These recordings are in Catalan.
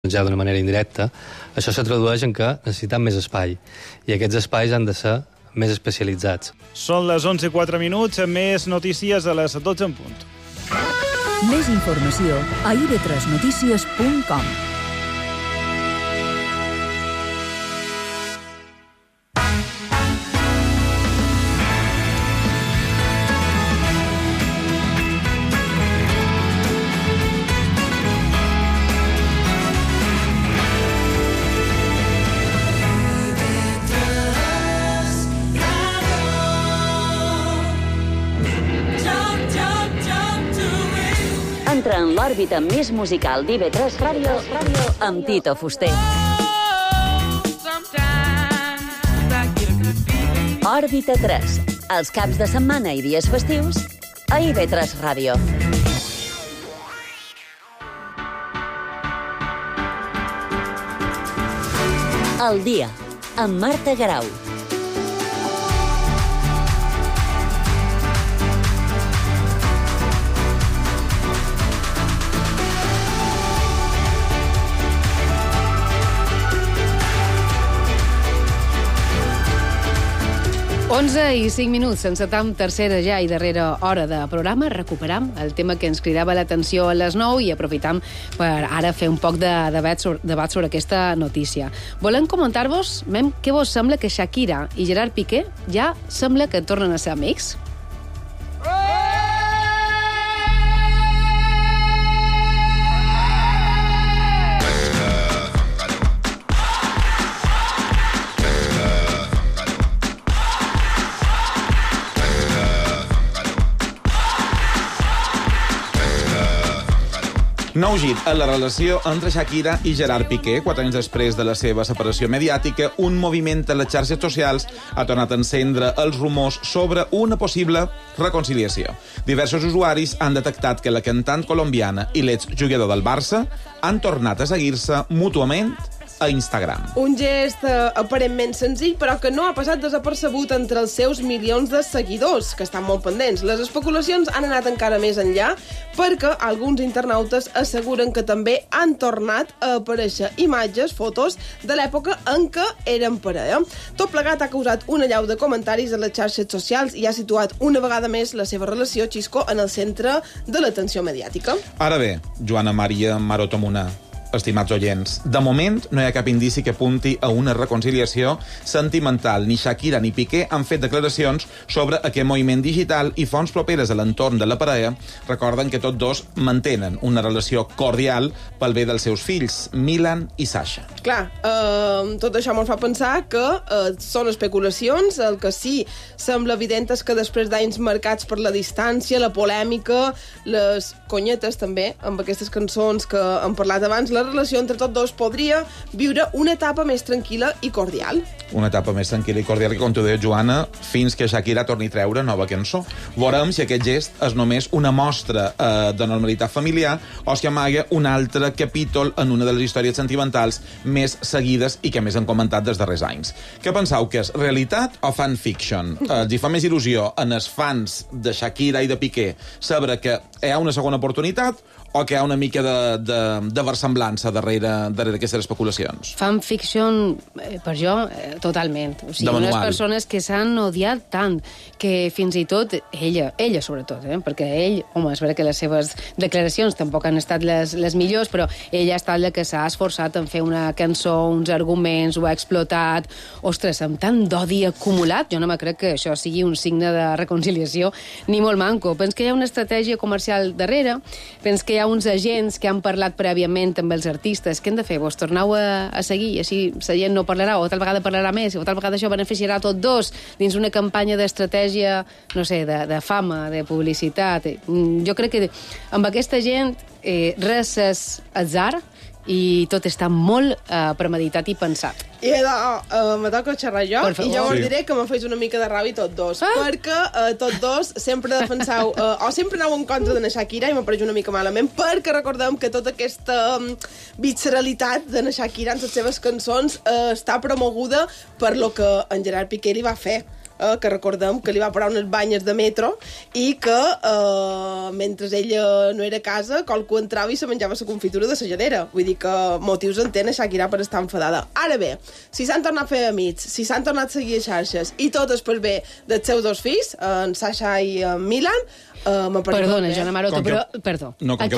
ja d'una manera indirecta, això se tradueix en que necessitem més espai, i aquests espais han de ser més especialitzats. Són les 11:04, més notícies a les 12 en punt. Més informació a ib3notícies.com. Entra en l'òrbita més musical d'IV3 Ràdio amb Tito Fuster. Òrbita 3, els caps de setmana i dies festius a IV3 Ràdio. El dia, amb Marta Garau. Onze i 5 minuts, encetam tercera ja i darrera hora de programa. Recuperam el tema que ens cridava l'atenció a les 9 i aprofitam per ara fer un poc de debat sobre aquesta notícia. Volem comentar-vos, què vos sembla que Shakira i Gerard Piqué ja sembla que tornen a ser amics? Nou gir a la relació entre Shakira i Gerard Piqué. 4 anys després de la seva separació mediàtica, un moviment a les xarxes socials ha tornat a encendre els rumors sobre una possible reconciliació. Diversos usuaris han detectat que la cantant colombiana i l'exjugador del Barça han tornat a seguir-se mútuament a Instagram. Un gest aparentment senzill, però que no ha passat desapercebut entre els seus milions de seguidors, que estan molt pendents. Les especulacions han anat encara més enllà, perquè alguns internautes asseguren que també han tornat a aparèixer imatges, fotos, de l'època en què eren parella. Tot plegat ha causat una allau de comentaris a les xarxes socials i ha situat una vegada més la seva relació, Xisco, en el centre de l'atenció mediàtica. Ara bé, Joana Maria Marotomuna, estimats oients, de moment no hi ha cap indici que apunti a una reconciliació sentimental. Ni Shakira ni Piqué han fet declaracions sobre aquest moviment digital i fonts properes a l'entorn de la parella recorden que tots dos mantenen una relació cordial pel bé dels seus fills, Milan i Sasha. Clar, tot això ens fa pensar que són especulacions. El que sí sembla evident és que després d'anys marcats per la distància, la polèmica, les conyetes també, amb aquestes cançons que hem parlat abans, la relació entre tots dos podria viure una etapa més tranquil·la i cordial. Una etapa més tranquil·la i cordial, que, com t'ho deia, Joana, fins que Shakira torni a treure nova cançó. Veurem si aquest gest és només una mostra de normalitat familiar o si amaga un altre capítol en una de les històries sentimentals més seguides i que més han comentat dels darrers anys. Què penseu que és, realitat o fanfiction? Els hi fa més il·lusió en els fans de Shakira i de Piqué saber que hi ha una segona oportunitat o que hi ha una mica de versemblança darrere d'aquestes especulacions? Fanfiction, per jo, totalment. O sigui, unes persones que s'han odiat tant, que fins i tot ella sobretot, perquè ell, home, és vera que les seves declaracions tampoc han estat les millors, però ella ha estat la que s'ha esforçat en fer una cançó, uns arguments, ho ha explotat. Ostres, amb tant d'odi acumulat, jo no me crec que això sigui un signe de reconciliació ni molt manco. Pens que hi ha una estratègia comercial darrere, pens que hi ha uns agents que han parlat prèviament amb els artistes. Què hem de fer? Vos torneu a seguir, així la gent no parlarà, o tal vegada parlarà més, o tal vegada això beneficiarà a tots dos dins una campanya d'estratègia, no sé, de fama, de publicitat. Jo crec que amb aquesta gent res és atzar i tot està molt premeditat i pensat. I me toca xerrar jo, i jo us diré que me feis una mica de ràbia tots dos, perquè tots dos sempre defenseu, o sempre aneu en contra de na Shakira, i m'apareix una mica malament, perquè recordem que tota aquesta visceralitat de na Shakira en les seves cançons està promoguda per lo que en Gerard Piqué li va fer. que recordem que li va parar unes banyes de metro i que mentre ella no era a casa, qualcú entrava i se menjava la confitura de la gelera. Vull dir que motius entén a Shakira per estar enfadada. Ara bé, si s'han tornat a fer amics, si s'han tornat a seguir a xarxes i tot és per bé dels seus dos fills, en Sasha i en Milan, perdona, Joana Maroto, però... Perdó. No, com que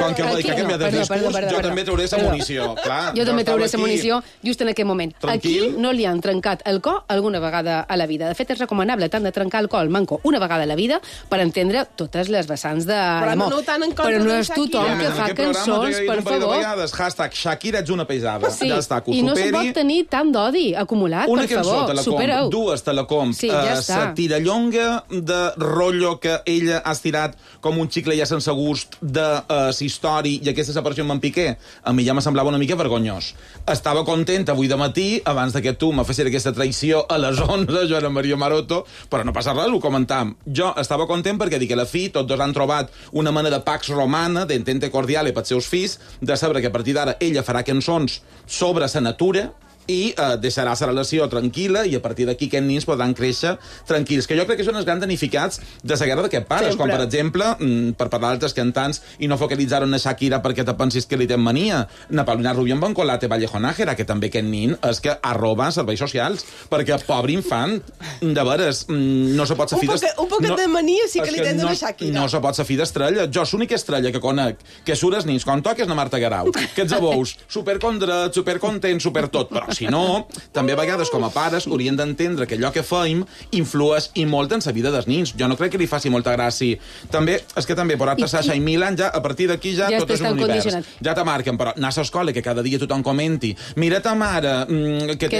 ha canviat de discurs, jo també trauré la munició. Jo també trauré la munició just en aquest moment. Aquí no li han trencat el cor alguna vegada a la vida. De fet, és recomanable tant de trencar el cor al manco una vegada a la vida per entendre totes les vessants de l'amor. Però no és tothom que fa cançons, per favor. Hashtag Shakira ets una pesada. Sí, i no se pot tenir tant d'odi acumulat, per favor. Supereu. Dues Telecom. La tirallonga de rotllo que ella ha estirat com un xicle ja sense gust de Sistori i aquesta separació amb en Piqué. A mi ja me semblava una mica vergonyós. Estava content avui de matí, abans que tu me fessis aquesta traïció a les 11, Joana Maria Maroto, però no passa res, ho comentàvem. Jo estava content perquè dic que a la fi tots dos han trobat una mena de pax romana, d'entente cordiale pels seus fills, de saber que a partir d'ara ella farà cançons sobre la natura i deixarà la relació tranquil·la i a partir d'aquí aquests nins podran créixer tranquils, que jo crec que són els grans danificats de la guerra d'aquest pares, com per exemple, per parlar d'altres cantants i no focalitzar en Shakira perquè te pensis que li té mania, Napaulina Rubio amb Bancolate Vallejo Nájera, que també aquest nin és que arroba serveis socials, perquè pobre infant, de veres, no se pot ser fi un poquet de mania sí que li tenen a Shakira. No se pot ser fi d'estrella. Jo l'única estrella que conec que surt els nins quan toques és la Marta Garau, que ets a bous, supercondret, supercontent, supertot, però si no, també a vegades com a pares haurien d'entendre que allò que feim influeix i molt en la vida dels nins. Jo no crec que li faci molta gràcia. També, és que també, per Sasha i Milan, ja, a partir d'aquí ja tot és un univers. Ja te marquen, però anar a l'escola, que cada dia tothom comenti, mira ta mare, que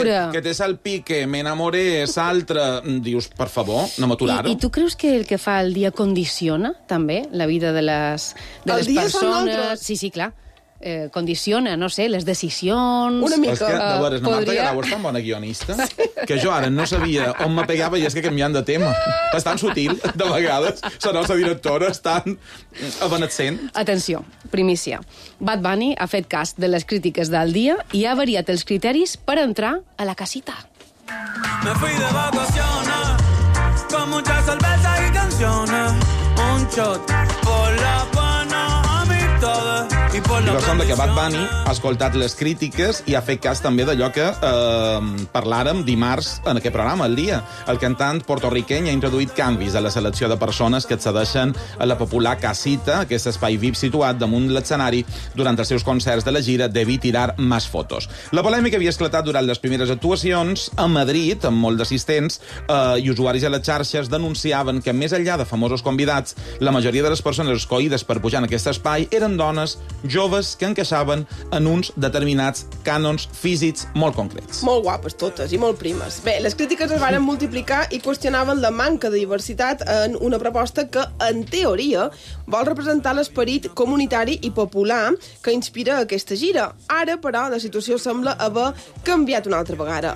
té el pique, m'enamoré, s'altre... Dius, per favor, no m'aturar-ho. I tu creus que el que fa el dia condiciona, també, la vida de les persones? Sí, clar. Condiciona, no sé, les decisions... Una mica. És que, de veres, la Marta Garau és tan bona guionista que jo ara no sabia on me pegava i és que canviant de tema. És tan sutil, de vegades. La nostra directora és tan evanescent. Atenció, primícia. Bad Bunny ha fet cas de les crítiques del dia i ha variat els criteris per entrar a la casita. Me fui de vacaciones con mucha cerveza y canciones. Un shot por la pana a mi toda. I sembla que Bad Bunny ha escoltat les crítiques i ha fet cas també d'allò que parlàrem dimarts en aquest programa, El Dia. El cantant portorriqueny ha introduït canvis a la selecció de persones que accedeixen a la popular casita, aquest espai VIP situat damunt l'escenari durant els seus concerts de la gira Debí tirar más fotos. La polèmica havia esclatat durant les primeres actuacions a Madrid, amb molts d'assistents i usuaris a les xarxes denunciaven que més enllà de famosos convidats, la majoria de les persones escollides per pujar en aquest espai eren dones joves que encaixaven en uns determinats cànons físics molt concrets. Molt guapes totes i molt primes. Bé, les crítiques es van multiplicar i qüestionaven la manca de diversitat en una proposta que, en teoria, vol representar l'esperit comunitari i popular que inspira aquesta gira. Ara, però, la situació sembla haver canviat una altra vegada.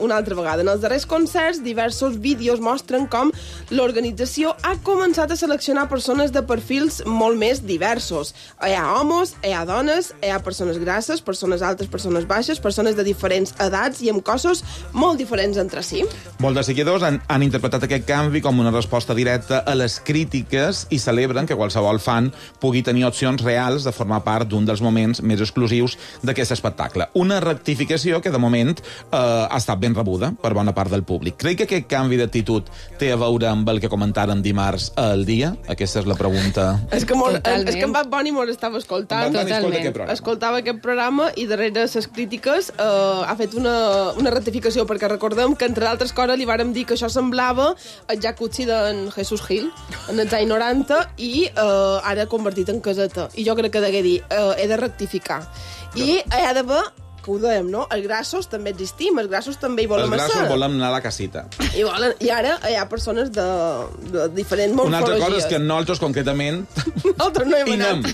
En els darrers concerts, diversos vídeos mostren com l'organització ha començat a seleccionar persones de perfils molt més diversos. Hi ha homes, hi ha dones, hi ha persones grasses, persones altes, persones baixes, persones de diferents edats i amb cossos molt diferents entre si. Molts de seguidors han interpretat aquest canvi com una resposta directa a les crítiques i celebren que qualsevol fan pugui tenir opcions reals de formar part d'un dels moments més exclusius d'aquest espectacle. Una rectificació que, de moment, ha estat ben rebuda per bona part del públic. Crec que aquest canvi d'actitud té a veure amb el que comentaren dimarts al Dia? Aquesta és la pregunta. És que en Bad Bunny molt estava escoltant. Escoltava aquest programa i darrere les crítiques ha fet una rectificació, perquè recordem que, entre d'altres coses, li vàrem dir que això semblava el jacuzzi d'en Jesús Gil en els anys 90 i ara convertit en caseta. I jo crec que degué dir, he de rectificar. I hi ha d'haver, que ho dèiem, no? Els grassos també existim, els grassos també hi volem ser. Els grassos volen anar a la casita. I ara hi ha persones de diferents morfologies. Una altra cosa és que nosaltres, concretament, nosaltres no hem anat.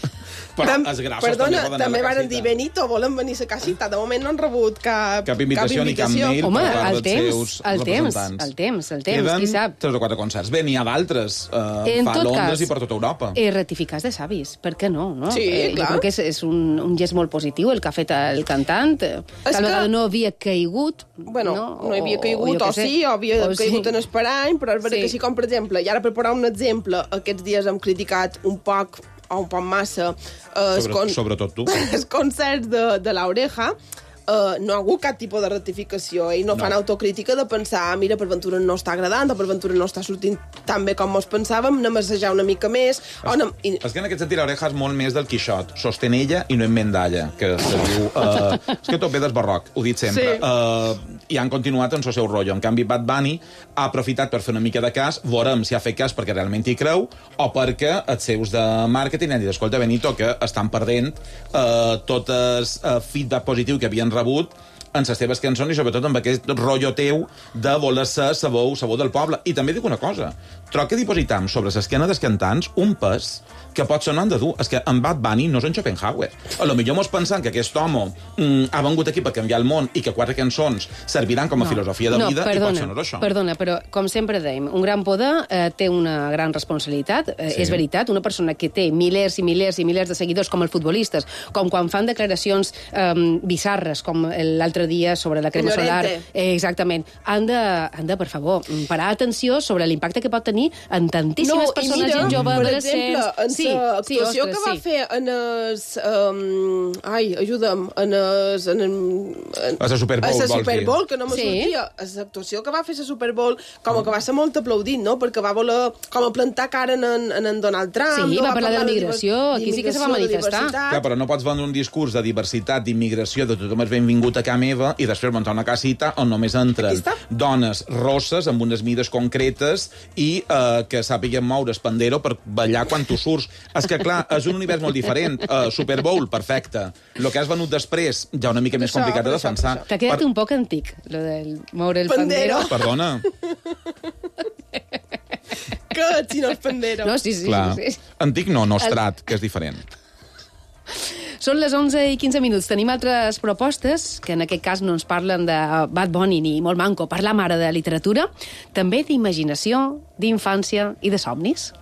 Però els grassos perdona, també poden també anar a la varen dir, casita. Benito, volen venir a la casita. De moment no han rebut cap invitació ni cap mail. Home, per part el dels temps, seus el representants. temps, qui sap. Queden 3 o 4 concerts. Bé, n'hi ha d'altres. En Fa tot Londres cas, i per tota Europa. Ratificar de savis, per què no? Sí, clar. Jo crec que és un gest molt positiu el que ha fet el cantant. Tal vegada no havia caigut. Bueno, no havia caigut, o sí, o havia caigut en esperany, però és veritat que sí, com per exemple, i ara per posar un exemple, aquests dies hem criticat un poc o un poc massa Sobretot tu. els concerts de l'Oreja. No ha hagut cap tipus de rectificació i no fan autocrítica de pensar mira, per ventura no està agradant o per ventura no està sortint tan bé com ens pensàvem, anem a assajar una mica més. És que en aquest sentit l'Oreja és molt més del Quixot. Sosten ella i no en mendalla, que se diu... és que tot ve del barroc, ho he dit sempre. Sí. I han continuat en el seu rotllo. En canvi, Bad Bunny ha aprofitat per fer una mica de cas, veurem si ha fet cas perquè realment hi creu o perquè els seus de màrqueting han dit, escolta, Benito, que estan perdent tot el feedback positiu que havien rebut en les teves cançons i sobretot amb aquest rotllo teu de voler ser sa veu del poble. I també dic una cosa, troc que dipositam sobre l'esquena dels cantants un pes que pot ser no han de dur. És que en Bad Bunny no és en Schopenhauer. A lo millor mos pensant que aquest home ha vengut aquí per canviar el món i que 4 cançons serviran com a filosofia de vida i pot ser no és això. Perdona, però com sempre dèiem, un gran poder té una gran responsabilitat. Sí. És veritat, una persona que té milers i milers i milers de seguidors com els futbolistes, com quan fan declaracions bizarres, com l'altre dia sobre la crema solar. Exactament. Han de, per favor, parar atenció sobre l'impacte que pot tenir en tantíssimes persones, gent jove, adolescents... L'actuació que va fer en els... ajuda'm, en la Super Bowl, a la Super Bowl, que no me sortia. L'actuació que va fer a la Super Bowl, com que va ser molt aplaudit, no? Perquè va voler com a plantar cara en Donald Trump. Sí, va parlar de migració, aquí sí que se va manifestar. Clar, però no pots vendre un discurs de diversitat, d'immigració, de tothom és benvingut a casa meva, i després muntar una casita on només entren dones rosses amb unes mides concretes i que sàpiguen moure el pandero per ballar quan tu surts. És que, clar, és un univers molt diferent. Super Bowl, perfecte. El que has venut després, ja una mica més complicat de defensar. T'ha quedat un poc antic, lo del moure el pandero. Perdona. Que si no és pandero. No, sí. Antic no, nostrat, que és diferent. Són les 11:15. Tenim altres propostes, que en aquest cas no ens parlen de Bad Bunny ni molt manco, parlam ara de literatura, també d'imaginació, d'infància i de somnis.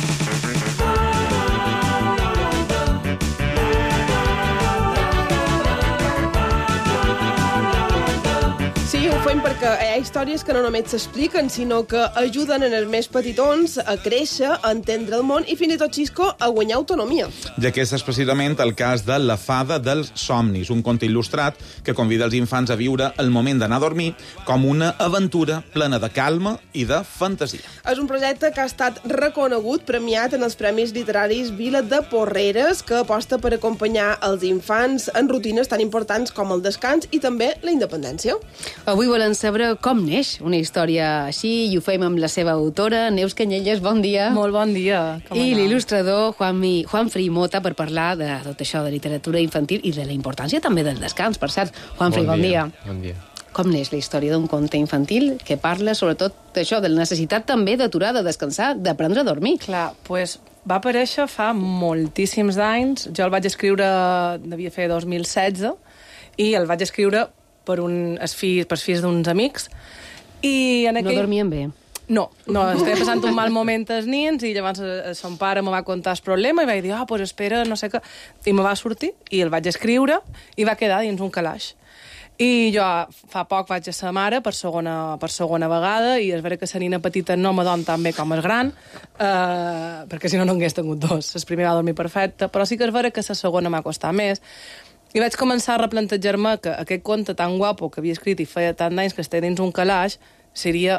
Sí, ho fem perquè hi ha històries que no només s'expliquen, sinó que ajuden en els més petitons a créixer, a entendre el món i fins i tot, Xisco, a guanyar autonomia. I aquest és precisament el cas de La fada dels somnis, un conte il·lustrat que convida els infants a viure el moment d'anar a dormir com una aventura plena de calma i de fantasia. És un projecte que ha estat reconegut, premiat en els Premis Literaris Vila de Porreres, que aposta per acompanyar els infants en rutines tan importants com el descans i també la independència. Avui volen saber com neix una història així i ho fem amb la seva autora, Neus Canyelles, bon dia. Molt bon dia. I l'il·lustrador Juanfri Mota per parlar de tot això de literatura infantil i de la importància també del descans. Per cert, Juanfri, bon dia. Bon dia. Com neix la història d'un conte infantil que parla sobretot d'això, de la necessitat també d'aturar, de descansar, d'aprendre a dormir? Clar, doncs va aparèixer fa moltíssims anys. Jo el vaig escriure, devia fer 2016, i el vaig escriure per fills d'uns amics. I en aquell... No dormien bé? No, estava passant un mal moment als nins i llavors son pare me va contar el problema i vaig dir, pues espera, no sé què. I me va sortir i el vaig escriure i va quedar dins un calaix. I jo fa poc vaig a ser mare per segona vegada i és vera que la nina petita no me dorm tan bé com el gran, perquè si no hagués tingut dos. El primer va dormir perfecte, però sí que és vera que la segona m'ha costat més. I vaig començar a replantejar-me que aquest conte tan guapo que havia escrit i feia tant d'anys que estigui dins un calaix seria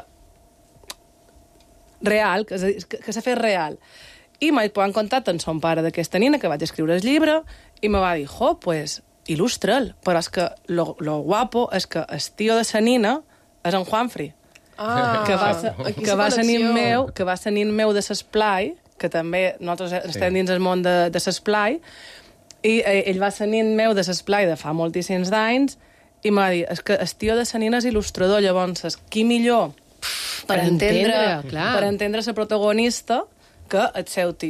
real, que s'ha fet real. I m'he posat en contacte amb son pare d'aquesta nina, que vaig escriure el llibre, i me va dir, pues, il·lustra'l. Però és que lo guapo és que el tio de sa nina és en Juanfri, que va ser nin meu de s'esplai, que també nosaltres estem dins el món de s'esplai, i ell va ser nin meu de s'esplai de fa moltíssims d'anys, i m'ha dit, és que el tio de sa nina és il·lustrador, llavors, qui millor per entendre la protagonista que el seu tio.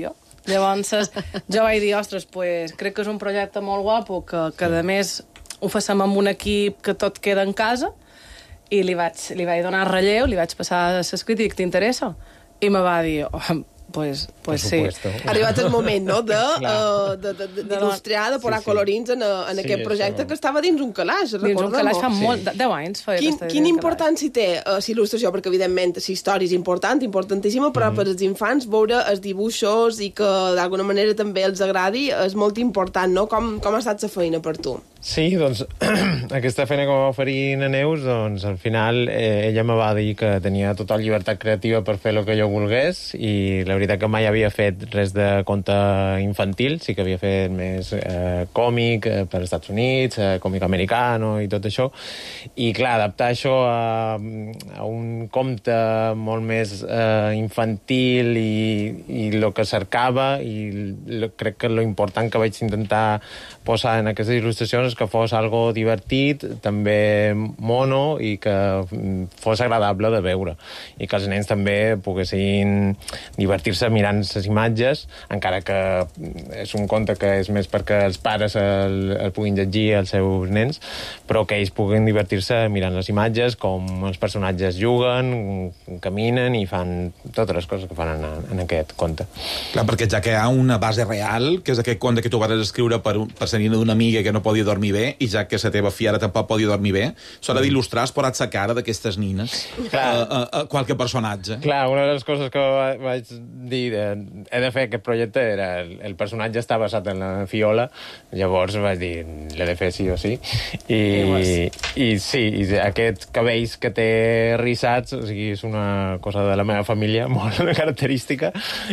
Llavors, jo vaig dir, ostres, pues, crec que és un projecte molt guapo, que a més ho facem amb un equip que tot queda en casa, i li vaig donar relleu, li vaig passar l'escrit i dic, t'interessa? I me va dir, pues sí. Ha arribat el moment, no?, d'il·lustrar, de posar colorins en aquest projecte que estava dins un calaix, recordem-ho. Dins un calaix fa 10 anys. Quina importància té la il·lustració? Perquè, evidentment, la història és importantíssima, però per als infants veure els dibuixos i que d'alguna manera també els agradi és molt important, no? Com ha estat la feina per tu? Sí, doncs, aquesta feina que va oferir na Neus, doncs, al final ella me va dir que tenia total llibertat creativa per fer el que jo volgués, i la veritat que mai havia fet res de conte infantil, sí que havia fet més còmic per als Estats Units, còmic americano i tot això, i clar, adaptar això a un conte molt més infantil i el que cercava, i crec que l'important que vaig intentar posar en aquestes il·lustracions és que fos algo divertit, també mono, i que fos agradable de veure, i que els nens també poguessin divertir-se mirant les imatges, encara que és un conte que és més perquè els pares el puguin llegir als seus nens, però que ells puguin divertir-se mirant les imatges, com els personatges juguen, caminen i fan totes les coses que fan en aquest conte. Clar, perquè ja que hi ha una base real, que és aquest conte que tu vas escriure per la nina d'una amiga que no podia dormir bé, i ja que la teva fiara tampoc podia dormir bé, s'ha d'il·lustrar, has posat la cara d'aquestes nines a qualque personatge. Clar, una de les coses que vaig dir he de fer aquest projecte era el personatge està basat en la Fiola, llavors vaig dir l'he de fer sí o sí, i sí, aquest cabells que té rissats, o sigui, és una cosa de la meva família molt característica,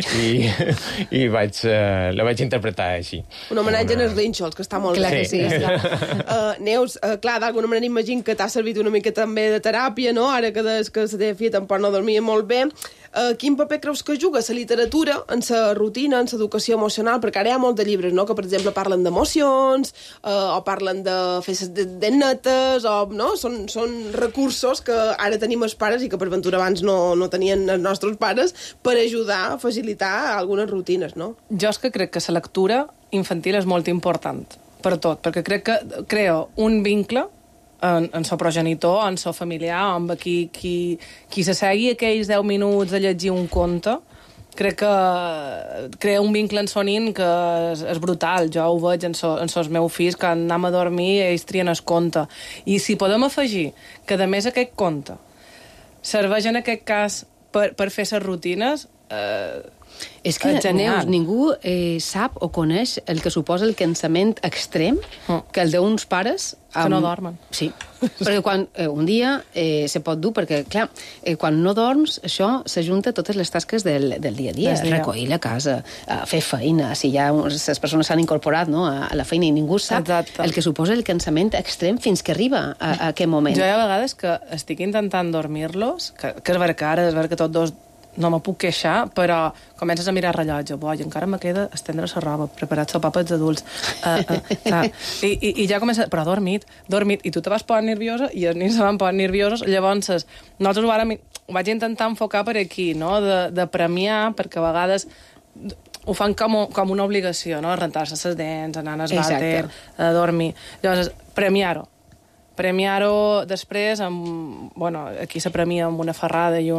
i la vaig interpretar així. Un homenatge als Rínxols, que està molt clar bé. que sí. Neus, clar, d'alguna manera imagino que t'ha servit una mica també de teràpia, no?, ara que la teva filla tampoc no dormia molt bé. Quin paper creus que juga la literatura en la rutina, en l'educació emocional? Perquè ara hi ha molts de llibres, no?, que, per exemple, parlen d'emocions, o parlen de fer de netes, o, no?, són recursos que ara tenim els pares i que per ventura abans no tenien els nostres pares, per ajudar a facilitar algunes rutines, no? Jo és que crec que la lectura infantil és molt important per tot, perquè crec que crea un vincle en so progenitor, en so familiar, amb qui s'assegui aquells 10 minuts de llegir un conte, crec que crea un vincle en son nin que és brutal. Jo ho veig en sos meus fills, que anem a dormir i ells trien el conte. I si podem afegir que, a més, aquest conte serveix en aquest cas per fer les rutines, és que, Neus, ningú sap o coneix el que suposa el cansament extrem que el d'uns pares... Que no dormen. Sí, perquè quan un dia se pot dur, perquè, clar, quan no dorms, això s'ajunta a totes les tasques del dia a dia, recollir la casa, fer feina, si ja les persones s'han incorporat, no?, a la feina, i ningú sap el que suposa el cansament extrem fins que arriba a aquest moment. Jo hi ha vegades que estic intentant dormir-los, que és vera que ara, és vera que tots dos no me puc queixar, però comences a mirar el rellotge, boi, encara me queda estendre la roba, preparar sopar pels adults, i ja comença, però dormit, i tu te vas posar nerviosa, i els nens se van posar nerviosos, llavors nosaltres ho vaig intentar enfocar per aquí, no?, de premiar, perquè a vegades ho fan com una obligació, no?, rentar-se les dents, anar al vàter, a dormir, llavors premiar-ho després aquí se premia amb una ferrada i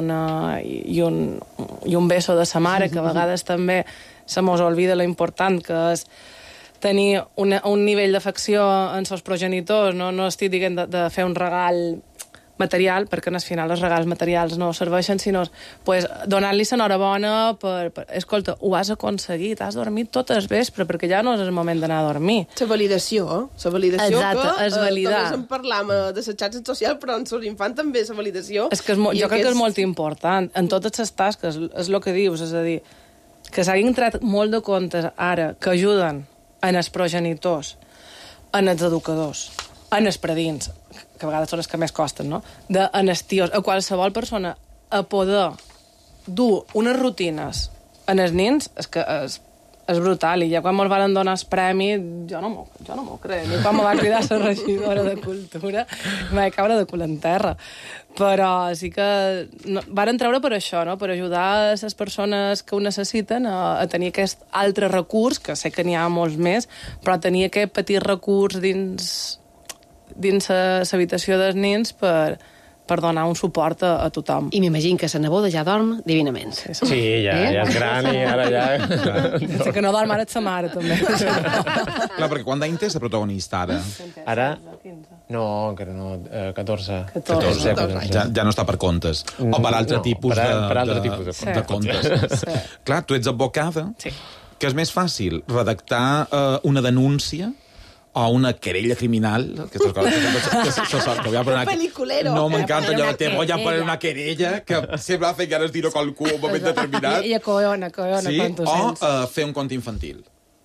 un beso de sa mare, que a vegades també se mos oblida lo important que és tenir un nivell d'afecció en els progenitors. No estic dient de fer un regal material, perquè al final els regals materials no serveixen, sinó donar-li l'enhorabona per... Escolta, ho has aconseguit, has dormit tot el vespre, perquè ja no és el moment d'anar a dormir. La validació, exacte, que és validar. Només en parlam de les xarxes socials, però en els infants també la validació. Jo crec que és molt important. En totes les tasques, és el que dius, és a dir, que s'hagin tret molt de comptes ara que ajuden en els progenitors, en els educadors, en els predins, que a vegades són els que més costen, no?, en els tios, a qualsevol persona, a poder dur unes rutines en els nens, és que és brutal, i ja quan me'ls van donar el premi, jo no m'ho crec, ni quan me va cridar la regidora de Cultura, em vaig caure de cul en terra. Però sí que varen treure per això, no? Per ajudar les persones que ho necessiten a tenir aquest altre recurs, que sé que n'hi ha molts més, però tenir aquest petit recurs dins l'habitació dels nens per donar un suport a tothom. I m'imagino que la neboda ja dorm divinament. Sí, ja és gran i ara ja... Sí, que no dorm ara sa mare, també. Clar, perquè quant d'any té la protagonista, ara? Ara? No, encara no, 14. 14. Ja no està per contes. O per altre tipus de contes. Clar, tu ets advocada. Sí. Que és més fàcil redactar una denúncia o una querella criminal, aquestes coses que voy a poner aquí. No, m'encanta allò de te voy a poner una querella, que sempre hace ganes dir-ho qualcú en un moment determinat. I acollona, sí? quan tu sents. O fer un conte infantil.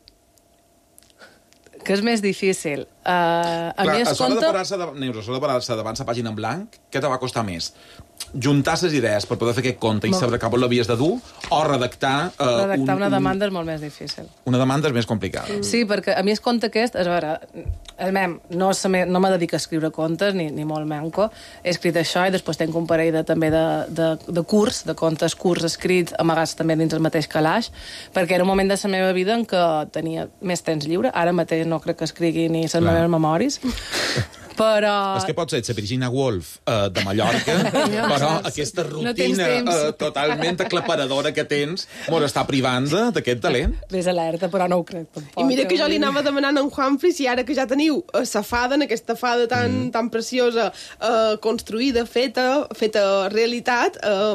Que és més difícil. Clar, a l'hora de parar-se davant la pàgina en blanc, què te va costar més? Juntar les idees per poder fer aquest conte i saber cap on l'havies de dur, o redactar... Redactar una demanda és molt més difícil. Una demanda és més complicada. Sí, perquè a mi el conte aquest, a veure, no me dedico a escriure contes, ni molt manco. He escrit això i després tenc un parell també de curs, de contes curts escrits, amagats també dins el mateix calaix, perquè era un moment de la meva vida en què tenia més temps lliure. Ara mateix no crec que escrigui ni les meves memòries. Però... És que pot ser la Virginia Woolf de Mallorca, però aquesta rutina totalment aclaparadora que tens mos està privant d'aquest talent. Ves alerta, però no ho crec tampoc. I mira que jo li anava demanant a en Juanfri si ara que ja teniu la fada, aquesta fada tan preciosa, construïda, feta realitat,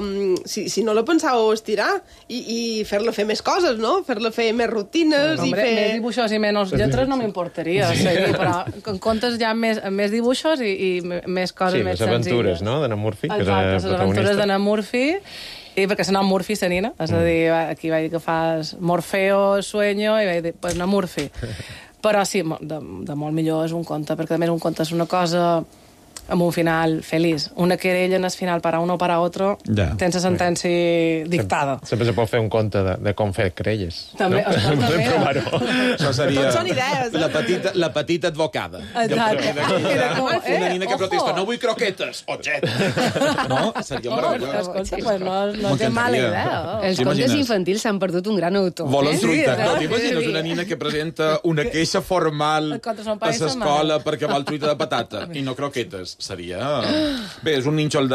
si no la pensàveu estirar i fer-la fer més coses, no? Fer-la fer més rutines i fer... Més dibuixos i menys lletres no m'importaria, però en comptes ja més dibuixos i més coses més senzilles. Sí, les aventures, no?, d'Anna Murphy. Exacte, les aventures d'Anna Murphy, i perquè se nom Murphy la nina, és a dir, aquí vaig dir que fas Morfeo, Sueño, i vaig dir, pues Anna Murphy. Però sí, de molt millor és un conte, perquè a més un conte és una cosa amb un final feliç. Una querella en el final para uno o para otro, tens la sentència dictada. Sempre se pot fer un conte de com fer querelles. També, provar-ho. Això seria són idees. La petita advocada. Exacte. Una nina que protesta, no vull croquetes, o jet. No? Seria meravellós. Escolta, no té mala idea. Els contes infantils s'han perdut un gran autor. Volen truitar. No t'imagines una nina que presenta una queixa formal a l'escola perquè vol truita de patata i no croquetes. Seria... Bé, és un nínxol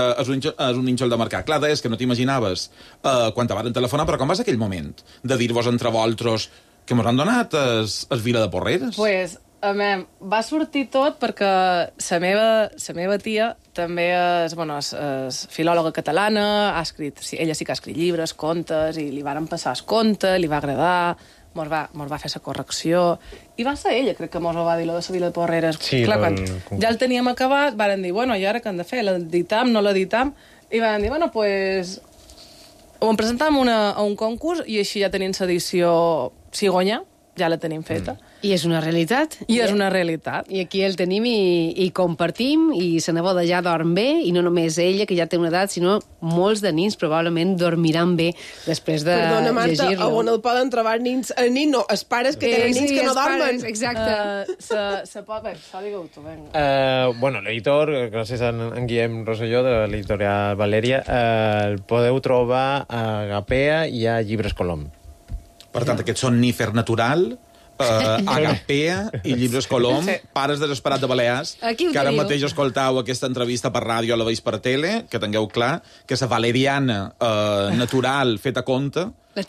de marcar. Clar, és que no t'imaginaves quan te varen telefonar, però com va ser aquell moment de dir-vos entre vosaltres que mos han donat es Vila de Porreres? Pues, va sortir tot perquè la meva tia també és filòloga catalana, ella sí que ha escrit llibres, contes, i li varen passar el conte, li va agradar, mos va fer la correcció, i va ser ella, crec que mos ho va dir, lo de la Vila de Porreres. Sí, clar, quan ja el teníem acabat, varen dir, bueno, i ara què hem de fer? L'editam, no l'editam? I varen dir, bueno, pues... Ho presentam a un concurs, i així ja tenim l'edició cigonyà, ja la tenim feta. I és una realitat. I és una realitat. I aquí el tenim i compartim, i la neboda ja dorm bé, i no només ella, que ja té una edat, sinó molts de nins probablement dormiran bé després de llegir-lo. Perdona, Marta, on el poden trobar nins? No, els pares que tenen nins que no dormen. Exacte. Se pot... Bé, això digue-ho tu, vinga. Bueno, l'editor, gràcies a en Guillem Rosselló, de l'editorial Valeria, el podeu trobar a Agapea i a Llibres Colom. Per tant, aquests són Nífer Natural, Agapea i Llibres Colom, pares desesperat de Balears, que ara mateix escoltau aquesta entrevista per ràdio, a la veus per tele, que tingueu clar que la valeriana natural feta a compte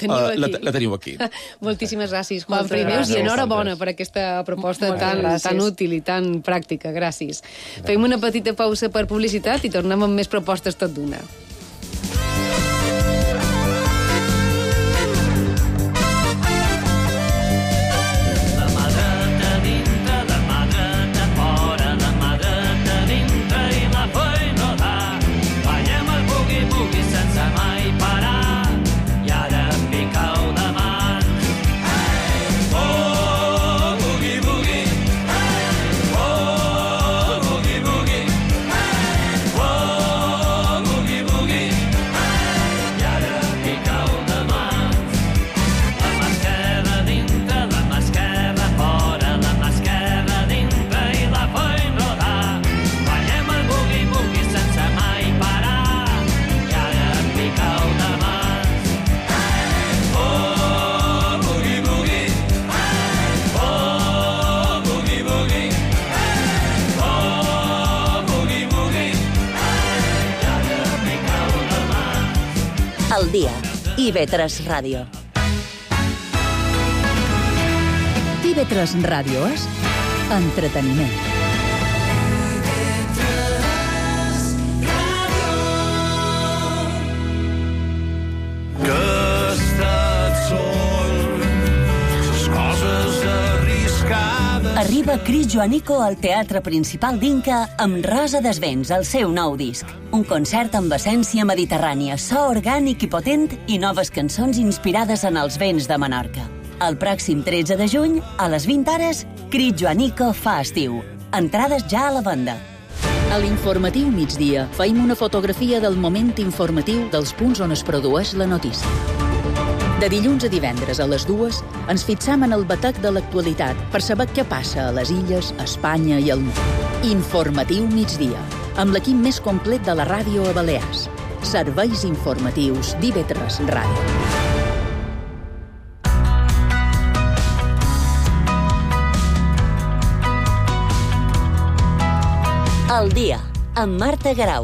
la teniu aquí. Moltíssimes gràcies, Juan Primeus, i enhorabona per aquesta proposta tan útil i tan pràctica. Gràcies. Fem una petita pausa per publicitat i tornem amb més propostes tot d'una. El dia. IB3 Ràdio. IB3 Ràdio és entreteniment. Que he estat sol, les coses arriscades. Arriba Cris Joanico al Teatre Principal d'Inca amb Rosa Desvens, el seu nou disc. Un concert amb essència mediterrània, so orgànic i potent i noves cançons inspirades en els vents de Menorca. El pròxim 13 de juny, a les 20 hores, Cris Joanico fa estiu. Entrades ja a la venda. A l'informatiu migdia feim una fotografia del moment informatiu dels punts on es produeix la notícia. De dilluns a divendres a les 2 ens fixam en el batec de l'actualitat per saber què passa a les illes, a Espanya i al món. Informatiu migdia, amb l'equip més complet de la ràdio a Balears. Serveis informatius d'IB3 Ràdio. El dia, amb Marta Garau.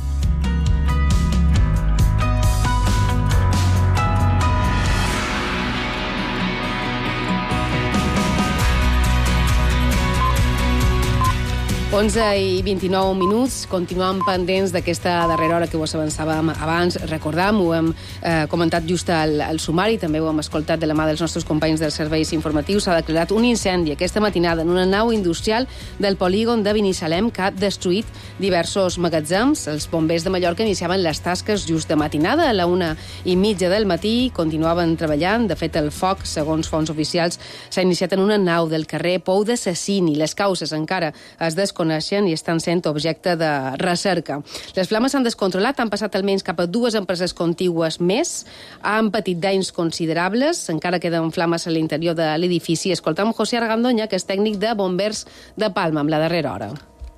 i 29 minuts, continuem pendents d'aquesta darrera hora que us avançàvem abans. Recordam, ho hem comentat just al sumari, també ho hem escoltat de la mà dels nostres companys dels serveis informatius. S'ha declarat un incendi aquesta matinada en una nau industrial del polígon de Binissalem que ha destruït diversos magatzems. Els bombers de Mallorca iniciaven les tasques just de matinada, a la 1:30 del matí, continuaven treballant. De fet, el foc, segons fonts oficials, s'ha iniciat en una nau del carrer Pou de Cecini. Les causes encara es desconeixen i estan sent objecte de recerca. Les flames s'han descontrolat, han passat almenys cap a 2 empreses contigües més, han patit danys considerables, encara queden flames a l'interior de l'edifici. Escoltam José Argandoña, que és tècnic de bombers de Palma, amb la darrera hora.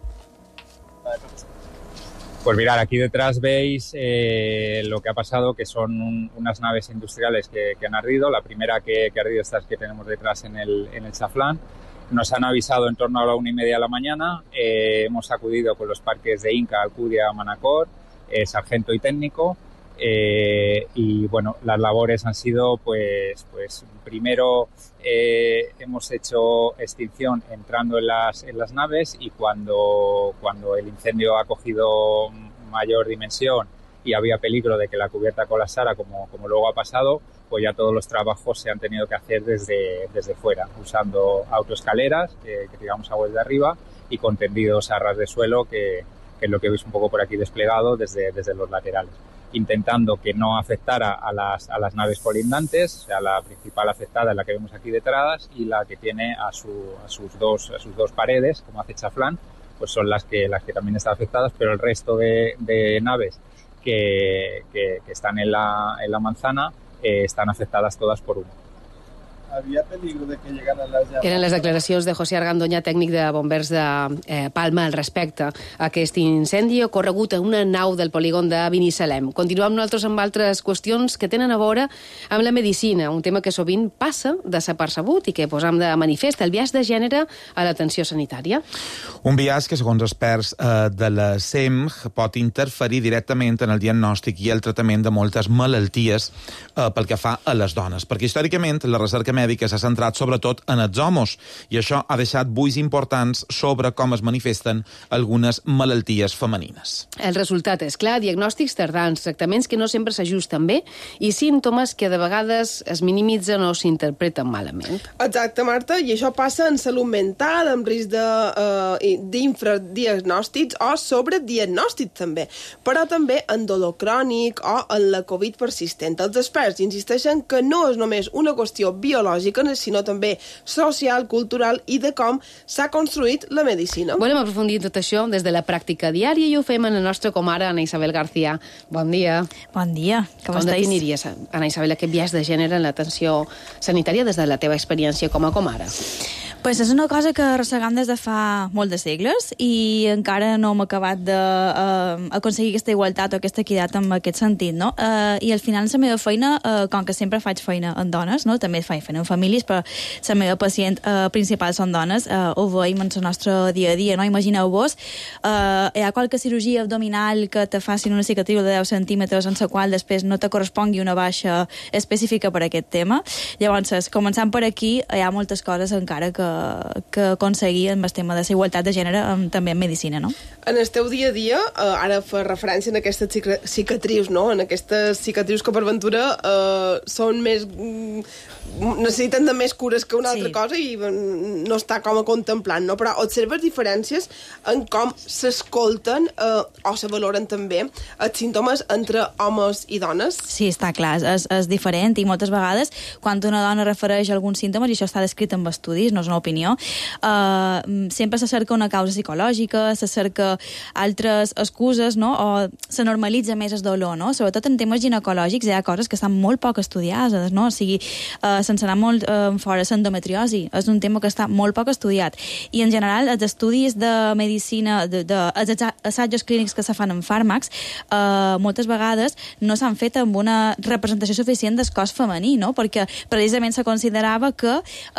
Pues mirad, aquí detrás veis lo que ha pasado, que son unas naves industriales que han ardido. La primera que ha ardido, estas que tenemos detrás en el Chaflán. Nos han avisado en torno a la 1:30 de la mañana. Hemos acudido con los parques de Inca, Alcudia, Manacor, sargento y técnico. Y bueno, las labores han sido, pues primero hemos hecho extinción entrando en las naves, y cuando el incendio ha cogido mayor dimensión y había peligro de que la cubierta colapsara, como luego ha pasado, pues ya todos los trabajos se han tenido que hacer desde fuera, usando autoescaleras que tiramos agua desde arriba y con tendidos a ras de suelo, que es lo que veis un poco por aquí desplegado desde los laterales, intentando que no afectara a las naves colindantes. O sea, la principal afectada es la que vemos aquí detrás, y la que tiene a sus dos paredes, como hace Chaflán, pues son las que también están afectadas, pero el resto de naves que están en la manzana están afectadas todas por uno. Havia peligro de que llegaran les llames. Eren les declaracions de José Argandoña, tècnic de bombers de Palma, al respecte a aquest incendi ocorregut en una nau del polígon de Binissalem. Continuem nosaltres amb altres qüestions que tenen a veure amb la medicina, un tema que sovint passa desapercebut i que posam de manifest, el biaix de gènere a l'atenció sanitària. Un biaix que, segons experts de la SEMG, pot interferir directament en el diagnòstic i el tractament de moltes malalties pel que fa a les dones, perquè històricament la recerca mèdica s'ha centrat sobretot en els homes, i això ha deixat buits importants sobre com es manifesten algunes malalties femenines. El resultat és clar: diagnòstics tardans, tractaments que no sempre s'ajusten bé i símptomes que de vegades es minimitzen o s'interpreten malament. Exacte, Marta, i això passa en salut mental, amb risc d'infradiagnòstics o sobrediagnòstics també, però també en dolor crònic o en la Covid persistent. Els experts insisteixen que no és només una qüestió biològica, sinó també social, cultural i de com s'ha construït la medicina. Volem aprofundir tot això des de la pràctica diària i ho fem en la nostra comare, Ana Isabel García. Bon dia. Bon dia, com estàs? Com definiries, Ana Isabel, aquest biaix de gènere en l'atenció sanitària des de la teva experiència com a comare? Pues és una cosa que arrossegam des de fa molt de segles i encara no hem acabat d'aconseguir aquesta igualtat o aquesta equitat en aquest sentit, no? I al final la meva feina, com que sempre faig feina en dones, no? També faig feina en famílies, però la meva pacient principal són dones, ho veiem en el nostre dia a dia, no? Imagineu-vos, hi ha qualque cirurgia abdominal que te facin una cicatriu de 10 centímetres en la qual després no te correspongui una baixa específica per aquest tema. Llavors, començant per aquí, hi ha moltes coses encara que aconseguir amb el tema de la igualtat de gènere també en medicina, no? En el teu dia a dia, ara fa referència en aquestes cicatrius, no? En aquestes cicatrius que per ventura són més... necessiten de més cures que una altra cosa i no està com a contemplant, no? Però observes diferències en com s'escolten o se valoren també els símptomes entre homes i dones? Sí, està clar, és diferent i moltes vegades quan una dona refereix alguns símptomes, i això està descrit en estudis, no és una opinió, sempre se cerca una causa psicològica, se cerca altres excuses, no? O se normalitza més el dolor, no? Sobretot en temes ginecològics hi ha coses que estan molt poc estudiades, no? O sigui, sense anar molt fora, l'endometriosi és un tema que està molt poc estudiat. I en general, els estudis de medicina, els assajos clínics que se fan en fàrmacs, moltes vegades no s'han fet amb una representació suficient del cos femení, no? Perquè precisament se considerava que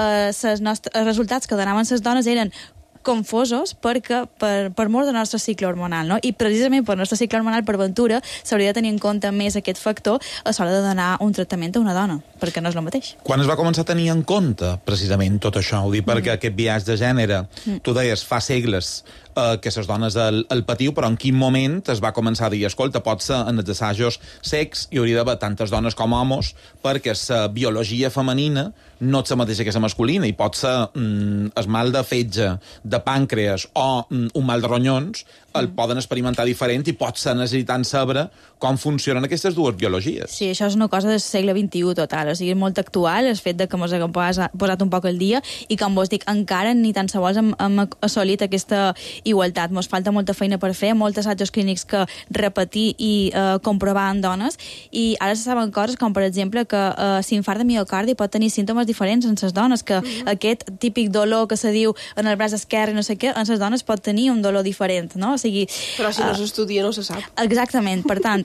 els resultats que donaven les dones eren confosos perquè per mort del nostre cicle hormonal, no? I precisament per nostre cicle hormonal, per ventura, s'hauria de tenir en compte més aquest factor a l'hora de donar un tractament a una dona, perquè no és el mateix. Quan es va començar a tenir en compte precisament tot això? Ho dic perquè aquest biaix de gènere, tu deies, fa segles que les dones el patiu, però en quin moment es va començar a dir, escolta, pot ser en els assajos secs hi hauria d'haver tantes dones com homes perquè la biologia femenina no és la mateixa que la masculina, i pot ser el mal de fetge, de pàncreas o un mal de ronyons, el poden experimentar diferent i pot ser necessitant saber com funcionen aquestes dues biologies. Sí, això és una cosa del segle XXI total, o sigui, molt actual, el fet de que ens haguem posat un poc al dia i, com vos dic, encara ni tan sols hem assolit aquesta igualtat. Ens falta molta feina per fer, molts assajos clínics que repetir i comprovar en dones, i ara se saben coses com, per exemple, que l'infart de miocardi pot tenir símptomes diferents en les dones, que aquest típic dolor que se diu en el braç esquerre i no sé què, en les dones pot tenir un dolor diferent, no? O sigui, però si no s'estudia no se sap. Exactament, per tant,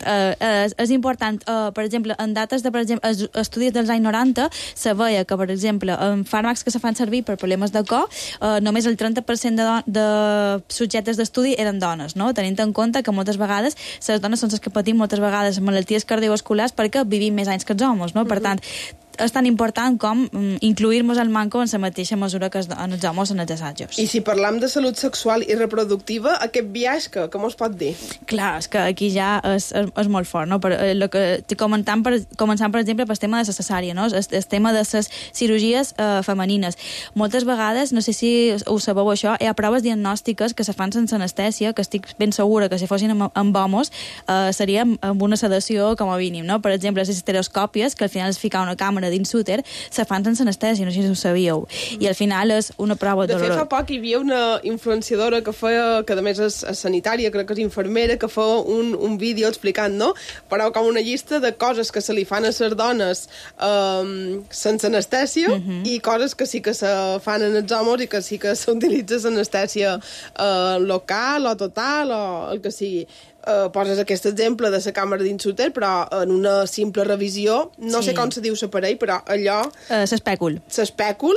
és important, per exemple, en dates de, per exemple, estudis dels anys 90, se veia que, per exemple, en fàrmacs que se fan servir per problemes de cor, només el 30% de subjectes d'estudi eren dones, no? Tenint en compte que moltes vegades les dones són les que patim moltes vegades malalties cardiovasculars perquè vivim més anys que els homes, no? Per tant, és tan important com incluir-nos el manco en la mateixa mesura que en els homes en els assajos. I si parlam de salut sexual i reproductiva, aquest biaix, què mos pot dir? Clar, és que aquí ja és molt fort, no? Començant, per exemple, pel tema de la cesària, no? El tema de les cirurgies femenines. Moltes vegades, no sé si ho sabeu això, hi ha proves diagnòstiques que se fan sense anestèsia, que estic ben segura que si fossin amb homes seria amb una sedació com a mínim, no? Per exemple, les estereoscòpies, que al final es fica una càmera dins úter, se fan sense anestèsia, no sé si ho sabíeu. I al final és una prova dolorosa. De fet, fa poc hi havia una influenciadora que feia, que a més és sanitària, crec que és infermera, que fa un vídeo explicant, no? Però com una llista de coses que se li fan a les dones sense anestèsia i coses que sí que se fan en els homes i que sí que s'utilitza anestèsia local o total o el que sigui. Poses aquest exemple de la càmera dins úter, però en una simple revisió, no sé com se diu l'aparell, però allò... S'espècul. S'espècul.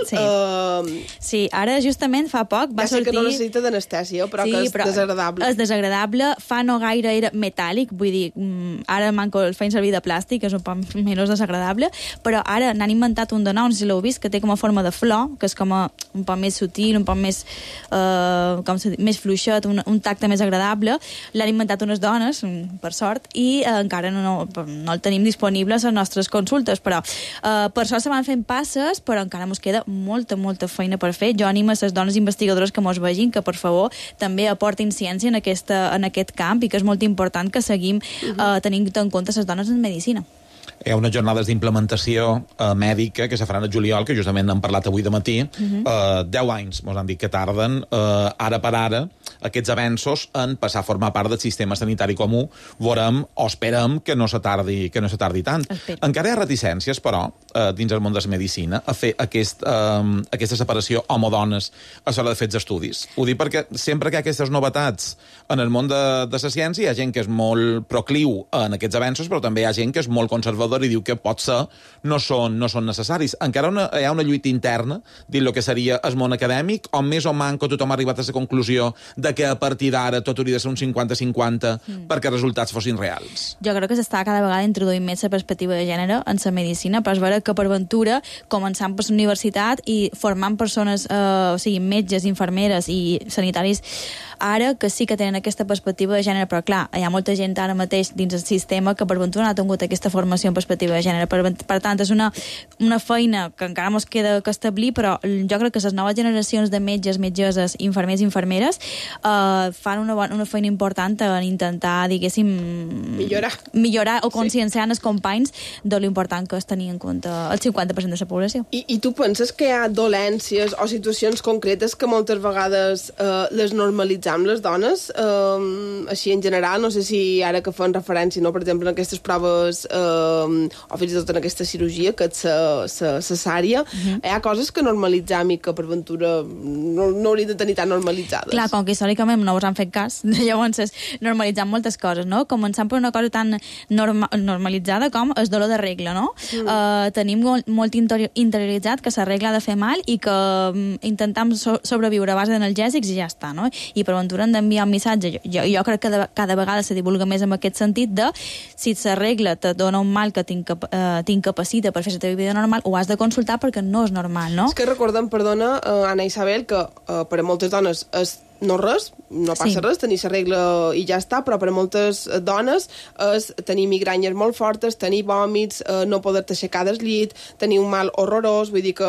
Sí, ara justament fa poc va sortir... Ja sé que no necessita d'anestèsia, però que és desagradable. És desagradable, fa no gaire era metàl·lic, vull dir, ara manco el feien servir de plàstic, és un poc menys desagradable, però ara n'han inventat un de nou, no sé si l'heu vist, que té com a forma de flor, que és com un poc més sutil, un poc més més fluixet, un tacte més agradable. L'han inventat unes dones, per sort, i encara no el tenim disponible a les nostres consultes, però per sort se van fent passes, però encara ens queda molta feina per fer. Jo animo a les dones investigadores que mos vegin que, per favor, també aportin ciència en aquest camp i que és molt important que seguim tenint en compte les dones en medicina. Hi ha unes jornades d'implementació mèdica que se faran a juliol, que justament n'hem parlat avui de matí. 10 anys, ens han dit que tarden, ara per ara, aquests avenços en passar a formar part del sistema sanitari comú, veurem o esperem que no se tardi tant. Encara hi ha reticències, però, dins el món de la medicina, a fer aquesta separació home-dones a l'hora de fer els estudis. Ho dic perquè sempre que hi ha aquestes novetats en el món de la ciència, hi ha gent que és molt procliu en aquests avenços, però també hi ha gent que és molt conservadora i diu que potser no són necessaris. Encara hi ha una lluita interna dins el que seria el món acadèmic, on més o manco tothom ha arribat a la conclusió de que a partir d'ara tot hauria de ser un 50-50 perquè els resultats fossin reals. Jo crec que s'està cada vegada introduint més la perspectiva de gènere en la medicina, però és vera que per ventura, començant per la universitat i formant persones, o sigui, metges, infermeres i sanitaris, ara que sí que tenen aquesta perspectiva de gènere, però clar, hi ha molta gent ara mateix dins el sistema que per ventura no ha tingut aquesta formació en perspectiva de gènere. Per tant, és una feina que encara ens queda que establir, però jo crec que les noves generacions de metges, metgesses, infermers i infermeres fan una feina important en intentar, diguéssim, millorar o conscienciar els companys de l'important que és tenir en compte el 50% de la població. I tu penses que hi ha dolències o situacions concretes que moltes vegades les normalitzam les dones, així en general? No sé si ara que fan referència, no, per exemple, en aquestes proves o fins i tot en aquesta cirurgia, que és cesària, hi ha coses que normalitzam i que per ventura no haurien de tenir tan normalitzades. Clar, com que històricament no us han fet cas, llavors normalitzant moltes coses, no? Començant per una cosa tan normalitzada com el dolor de regla, no? Tenim molt interioritzat que la regla ha de fer mal i que intentem sobreviure a base d'analgèsics i ja està, no? I per ventura hem d'enviar un missatge. Jo crec que cada vegada se divulga més en aquest sentit de si la regla te dona un mal que t'incapacita per fer la teva vida normal, ho has de consultar perquè no és normal, no? És que recordem, perdona, Anna Isabel, que per a moltes dones és no res, no passa res, tenir la regla i ja està, però per a moltes dones és tenir migranyes molt fortes, tenir vòmits, no poder-te aixecar del llit, tenir un mal horrorós, vull dir que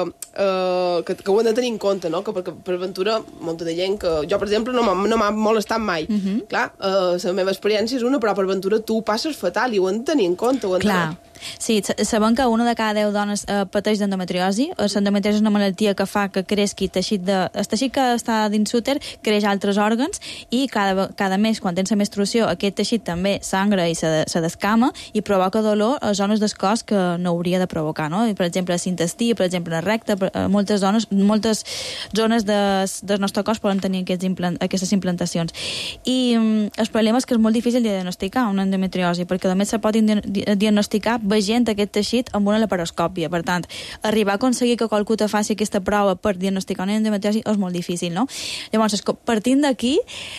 ho hem de tenir en compte, no? Que per ventura, molta de gent que... Jo, per exemple, no m'ha molestat mai. Clar, la meva experiència és una, però per ventura tu ho passes fatal i ho hem de tenir en compte. Clar. Sí, sabem que una de cada 10 dones pateix d'endometriosi. L'endometriosi és una malaltia que fa que creixi el teixit que està dins l'úter creix altres òrgans i cada mes, quan tens la menstruació, aquest teixit també sangra i se descama i provoca dolor a zones del cos que no hauria de provocar, no? Per exemple, l'intestí, per exemple, la recta, moltes zones del nostre cos poden tenir aquestes implantacions. I el problema és que és molt difícil de diagnosticar una endometriosi, perquè només se pot diagnosticar veient aquest teixit amb una laparoscòpia. Per tant, arribar a aconseguir que qualcú te faci aquesta prova per diagnosticar una endometriosi és molt difícil, no? Llavors, partint d'aquí,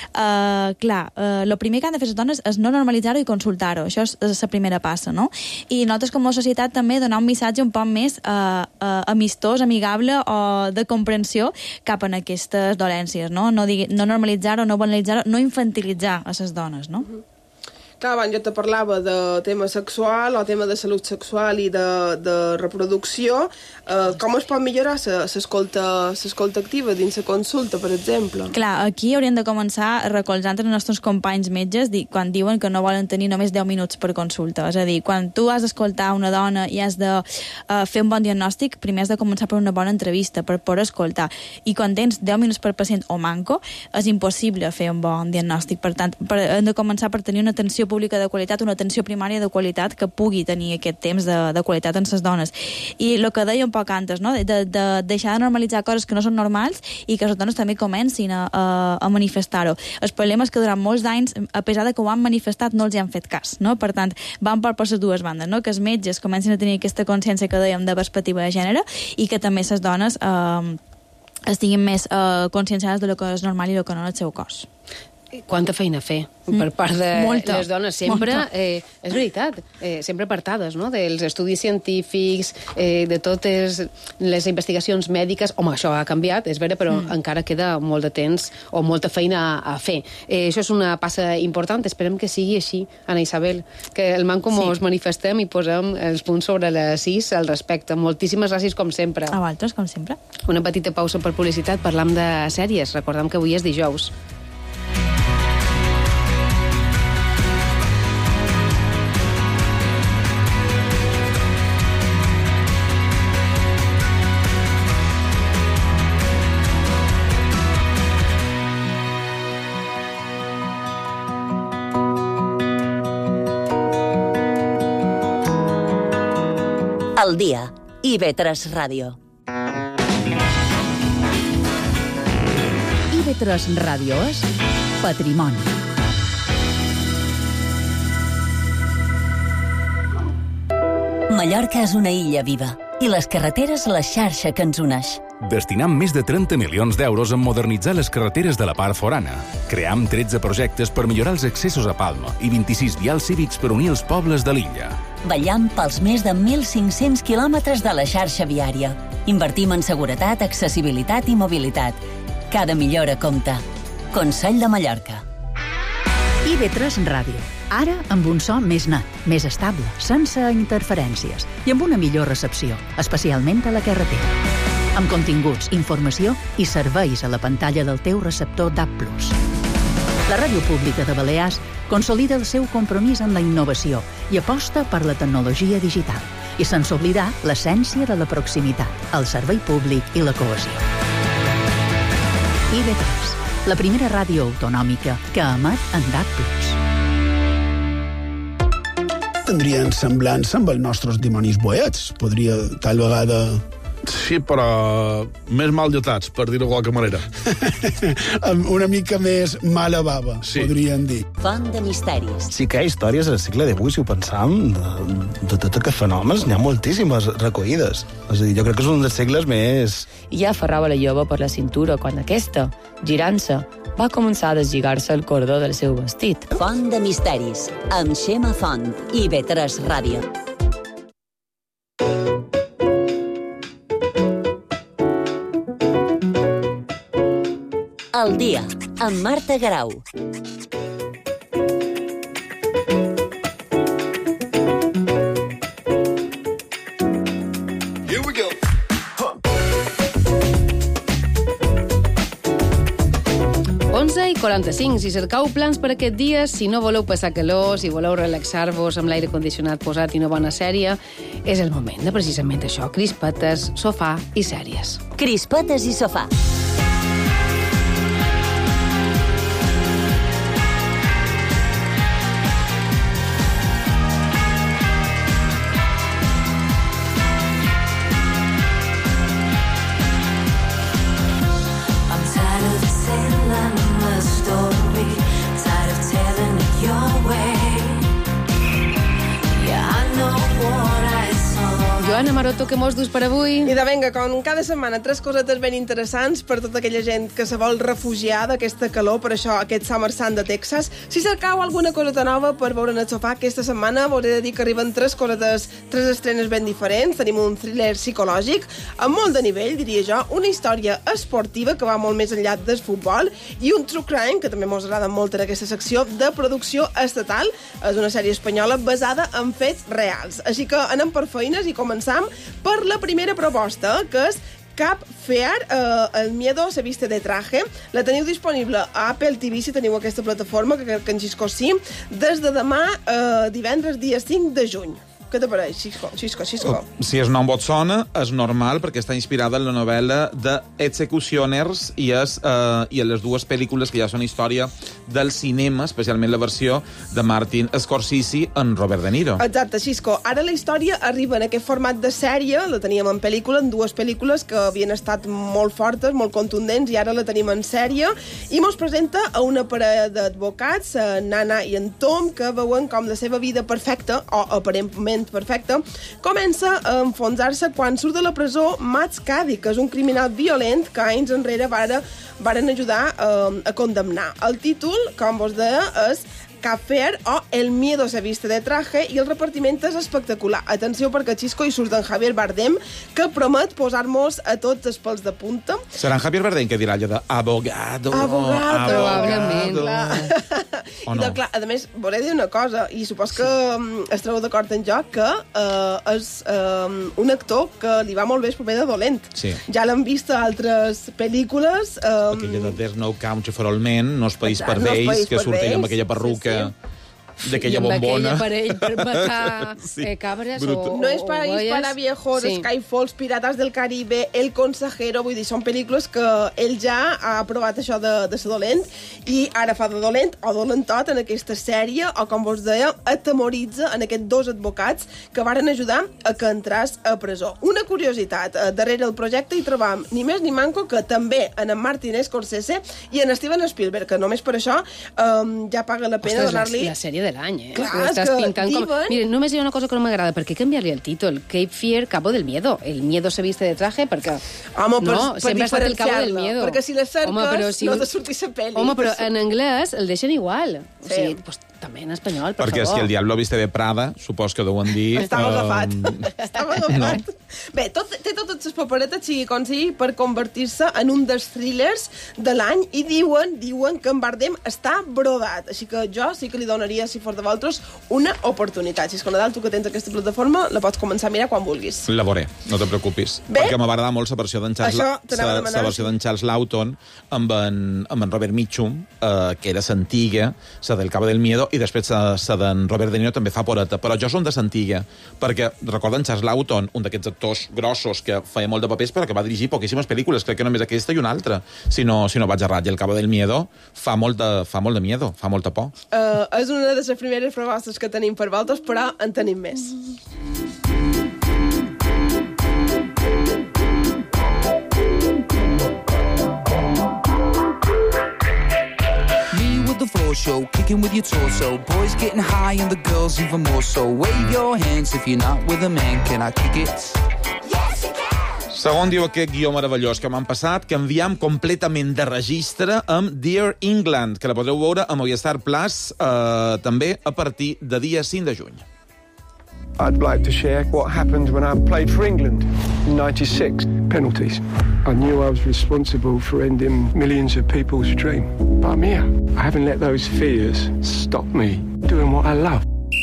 clar, el primer que han de fer les dones és no normalitzar-ho i consultar-ho. Això és la primera passa, no? I nosaltres, com a societat, també donar un missatge un poc més amistós, amigable o de comprensió cap a aquestes dolències, no? No normalitzar-ho, no banalitzar-ho, no infantilitzar a les dones, no? Clar, abans jo te parlava de tema sexual o tema de salut sexual i de reproducció. Com es pot millorar l'escolta activa dins la consulta, per exemple? Clar, aquí hauríem de començar recolzant els nostres companys metges quan diuen que no volen tenir només 10 minuts per consulta. És a dir, quan tu has d'escoltar una dona i has de fer un bon diagnòstic, primer has de començar per una bona entrevista, per poder escoltar. I quan tens 10 minuts per pacient o manco, és impossible fer un bon diagnòstic. Per tant, hem de començar per tenir una atenció pública de qualitat, una atenció primària de qualitat que pugui tenir aquest temps de qualitat en les dones. I el que deia un poc antes, no? de deixar de normalitzar coses que no són normals i que les dones també comencin a manifestar-ho. El problema és que durant molts anys, a pesar de que ho han manifestat, no els hi han fet cas, no? Per tant, van per les dues bandes, no? Que els metges comencin a tenir aquesta consciència que dèiem de perspectiva de gènere i que també les dones estiguin més conscienciades de lo que és normal i lo que no en el seu cos. Quanta feina a fer per part de les dones, sempre, és veritat, sempre apartades, no?, dels estudis científics, de totes les investigacions mèdiques. Home, això ha canviat, és vera, però encara queda molt de temps o molta feina a fer. Això és una passa important, esperem que sigui així, Anna Isabel, que el manco mos manifestem i posem els punts sobre les is al respecte. Moltíssimes gràcies, com sempre. A vosaltres, com sempre. Una petita pausa per publicitat, parlam de sèries, recordem que avui és dijous. Al dia. IB3 Ràdio. IB3 Ràdio és patrimoni. Mallorca és una illa viva i les carreteres la xarxa que ens uneix. Destinam més de 30 milions d'euros en modernitzar les carreteres de la part forana. Cream 13 projectes per millorar els accessos a Palma i 26 vials cívics per unir els pobles de l'illa. Vetllam pels més de 1.500 quilòmetres de la xarxa viària. Invertim en seguretat, accessibilitat i mobilitat. Cada millora compta. Consell de Mallorca. IB3 Ràdio. Ara amb un so més net, més estable, sense interferències i amb una millor recepció, especialment a la carretera. Amb continguts, informació i serveis a la pantalla del teu receptor DAB+. La Ràdio Pública de Balears consolida el seu compromís en la innovació i aposta per la tecnologia digital, i sense oblidar l'essència de la proximitat, el servei públic i la cohesió. IB3, la primera ràdio autonòmica que emet en DAB+. Tindrien semblança amb els nostres dimonis boets. Podria, tal vegada... Sí, però més mal dotats, per dir-ho de qualque manera. Una mica més mala bava, sí. Podríem dir. Font de misteris. Sí que hi ha històries al segle XVIII, si ho pensam, de tots aquests fenòmens, n'hi ha moltíssimes recollides. És a dir, jo crec que és un dels segles més... I ja aferrava la jove per la cintura quan aquesta, girant-se, va començar a deslligar-se el cordó del seu vestit. Font de misteris, amb Xema Font, IB3 Ràdio. Al dia, amb Marta Garau. Here we go. 11:45. Si cercau plans per aquest dia, si no voleu passar calor, si voleu relaxar-vos amb l'aire condicionat posat i una bona sèrie, és el moment de precisament això, crispetes, sofà i sèries. Crispetes i sofà. Joana Maroto, què mos dus per avui? I de venga, com cada setmana, 3 cosetes ben interessants per tota aquella gent que se vol refugiar d'aquesta calor, per això aquest Summer Sun de Texas. Si cercau alguna coseta nova per veure en el sofà, aquesta setmana us he de dir que arriben 3 estrenes ben diferents. Tenim un thriller psicològic amb molt de nivell, diria jo, una història esportiva que va molt més enllà del futbol i un true crime, que també mos agrada molt en aquesta secció, de producció estatal. És una sèrie espanyola basada en fets reals. Així que anem per feines i comencem per la primera proposta, que és Cap Fear, El miedo se viste de traje. La teniu disponible a Apple TV, si teniu aquesta plataforma, que en Xisco sí, des de demà, divendres, dia 5 de juny. Què te pareix, Xisco? Si el nom vos sona, és normal, perquè està inspirada en la novel·la de Executioners i en les dues pel·lícules que ja són història del cinema, especialment la versió de Martin Scorsese en Robert De Niro. Exacte, Xisco. Ara la història arriba en aquest format de sèrie, la teníem en pel·lícula, en dues pel·lícules que havien estat molt fortes, molt contundents, i ara la tenim en sèrie, i mos presenta a una parella d'advocats, Nana i en Tom, que veuen com la seva vida perfecta, o aparentment perfecta, comença a enfonsar-se quan surt de la presó Max Cady, que és un criminal violent que anys enrere varen ajudar a condemnar. El títol, com vos deia, és Cap Fear o El miedo se viste de traje, i el repartiment és espectacular. Atenció, perquè Xisco hi surt en Javier Bardem, que promet posar-nos a tots els pèls de punta. Serà en Javier Bardem que dirà allò de abogado. Probablement. O no? Clar, a més, volia dir una cosa, i supos que estareu d'acord en jo, que és un actor que li va molt bé el paper de dolent. Sí. Ja l'hem vist a altres pel·lícules. Aquella de There's No Country for All Men, No és país per vells, que surt ella amb aquella perruca. d'aquella bombona. I amb aquell aparell per matar cabres o... No es para viejos, Skyfall, Piratas del Caribe, El Consejero, vull dir, són pel·lícules que ell ja ha provat això de ser dolent i ara fa de dolent o dolentot en aquesta sèrie o, com vos deia, atemoritza en aquests dos advocats que varen ajudar a que entràs a presó. Una curiositat, darrere el projecte hi trobam ni més ni manco que també en Martin Scorsese i en Steven Spielberg, que només per això ja paga la pena donar-li... la sèrie de l'any, Clar, estàs pintant diuen... com... Miren, només hi ha una cosa que no m'agrada, per què canviar-li el títol? Cape Fear, Cabo del Miedo. El miedo se viste de traje, perquè... Home, no, sempre ha estat el Cabo del Miedo. Perquè si les cerques, no ha de sortir la pel·li. Home, però en anglès el deixen igual. O sigui, pues, també en espanyol, per perquè favor. si el Diablo viste de Prada, supos que deuen dir... Estava agafat. Estava agafat. No. Bé, té totes les paperetes, sigui com sigui, per convertir-se en un dels thrillers de l'any i diuen que en Bardem està brodat. Així que jo sí que li donaria, si fos de vosaltres, una oportunitat. Si és que Nadal, tu que tens aquesta plataforma, la pots començar a mirar quan vulguis. La veuré, no te preocupis. Bé, perquè m'ha agradat molt la versió d'en Charles Lawton amb en Robert Mitchum, que era l'antiga, la del Cabo del Miedo, i després la d'en Robert De Niro també fa poreta. Però jo són de l'antiga, perquè recorden Charles Lawton, un d'aquests actors grossos que feia molt de papers, però que va dirigir poquíssimes pel·lícules, crec que només aquesta i una altra, si no vaig errat. I el Cabo del Miedo fa molt de miedo, fa molta por. És una de les primeres propostes que tenim per vosaltres, però en tenim més. The floor show, kicking with your torso. Boys getting high and the girls even more so. Wave your hands if you're not with a man. Can I kick it? Segon diu aquest guió meravellós que m'han passat, que enviam completament de registre amb Dear England, que la podreu veure a Movistar Plus també a partir de dia 5 de juny. I'd like to share what happened when I played for England in 96. Penalties. I knew I was responsible for ending millions of people's dream. But I'm here. I haven't let those fears stop me doing what I love.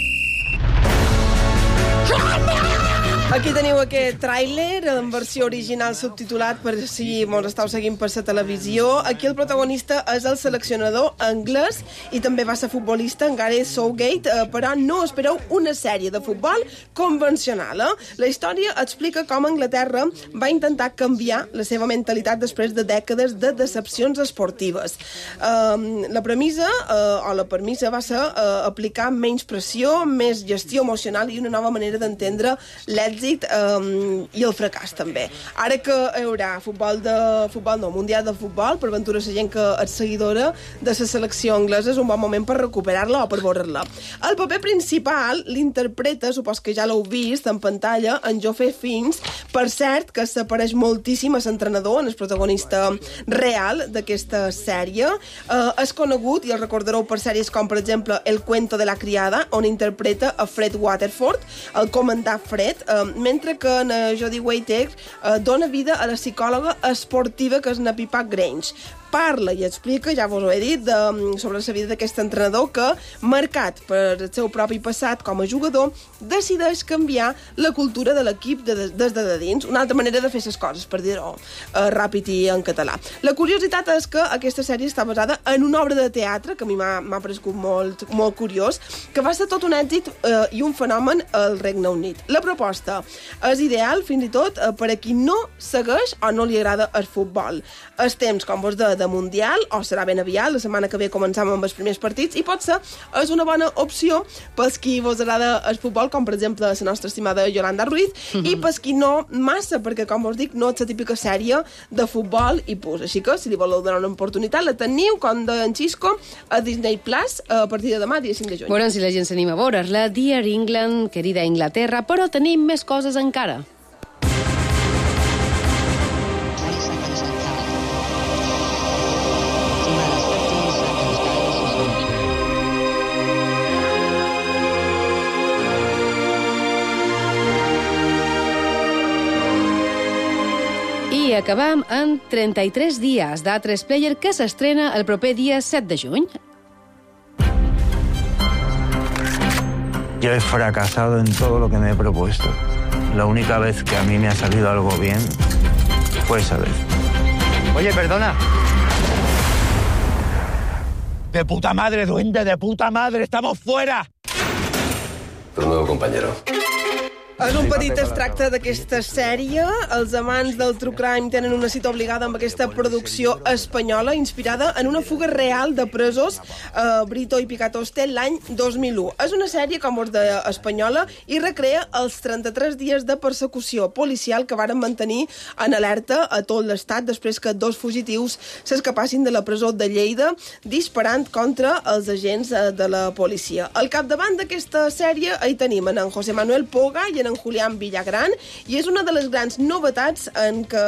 Aquí teniu aquest tràiler en versió original subtitulat per si mos estàu seguint per la televisió. Aquí el protagonista és el seleccionador anglès i també va ser futbolista en Gareth Southgate, però no espereu una sèrie de futbol convencional. La història explica com Anglaterra va intentar canviar la seva mentalitat després de dècades de decepcions esportives. La premissa va ser aplicar menys pressió, més gestió emocional i una nova manera d'entendre l'èxit i el fracàs també. Ara que hi haurà Mundial de Futbol, per ventura la gent que és seguidora de la selecció anglesa és un bon moment per recuperar-la o per veure-la. El paper principal l'interpreta, supos que ja l'heu vist en pantalla, en Joffrey Fiennes, per cert que s'apareix moltíssim a l'entrenador, en el protagonista real d'aquesta sèrie. És conegut, i el recordareu per sèries com per exemple El cuento de la criada, on interpreta a Fred Waterford, el comandant Fred, mentre que en Jodie Whittaker dona vida a la psicòloga esportiva que és na Pippa Grange. Parla i explica, ja vos ho he dit, sobre la vida d'aquest entrenador que, marcat per el seu propi passat com a jugador, decideix canviar la cultura de l'equip des de dins, una altra manera de fer les coses, per dir-ho ràpid i en català. La curiositat és que aquesta sèrie està basada en una obra de teatre que a mi m'ha paregut molt curiós, que va ser tot un èxit i un fenomen al Regne Unit. La proposta és ideal, fins i tot, per a qui no segueix o no li agrada el futbol. Els temps, com vos de Mundial, o serà ben aviat, la setmana que ve començam amb els primers partits, i potser és una bona opció pels qui vos agrada el futbol, com per exemple la nostra estimada Yolanda Ruiz, i pels qui no massa, perquè com vos dic, no és la típica sèrie de futbol i pus. Així que, si li voleu donar una oportunitat, la teniu, com d'en Xisco, a Disney Plus, a partir de demà, dia 5 de juny. Veurem si la gent s'anima a veure-la. Dear England, querida Inglaterra, però tenim més coses encara. I acabam en 33 dies d'A3 Player, que s'estrena el proper dia 7 de juny. Yo he fracasado en todo lo que me he propuesto. La única vez que a mí me ha salido algo bien fue esa vez. Oye, perdona. De puta madre, duende, de puta madre, estamos fuera. Tu nuevo compañero. És un petit extracte d'aquesta sèrie. Els amants del true crime tenen una cita obligada amb aquesta producció espanyola inspirada en una fuga real de presos Brito i Picato Hostel l'any 2001. És una sèrie, com us deia, espanyola i recrea els 33 dies de persecució policial que varen mantenir en alerta a tot l'estat després que 2 fugitius s'escapassin de la presó de Lleida disparant contra els agents de la policia. Al capdavant d'aquesta sèrie hi tenim en José Manuel Poga i en Julián Villagran, i és una de les grans novetats en què,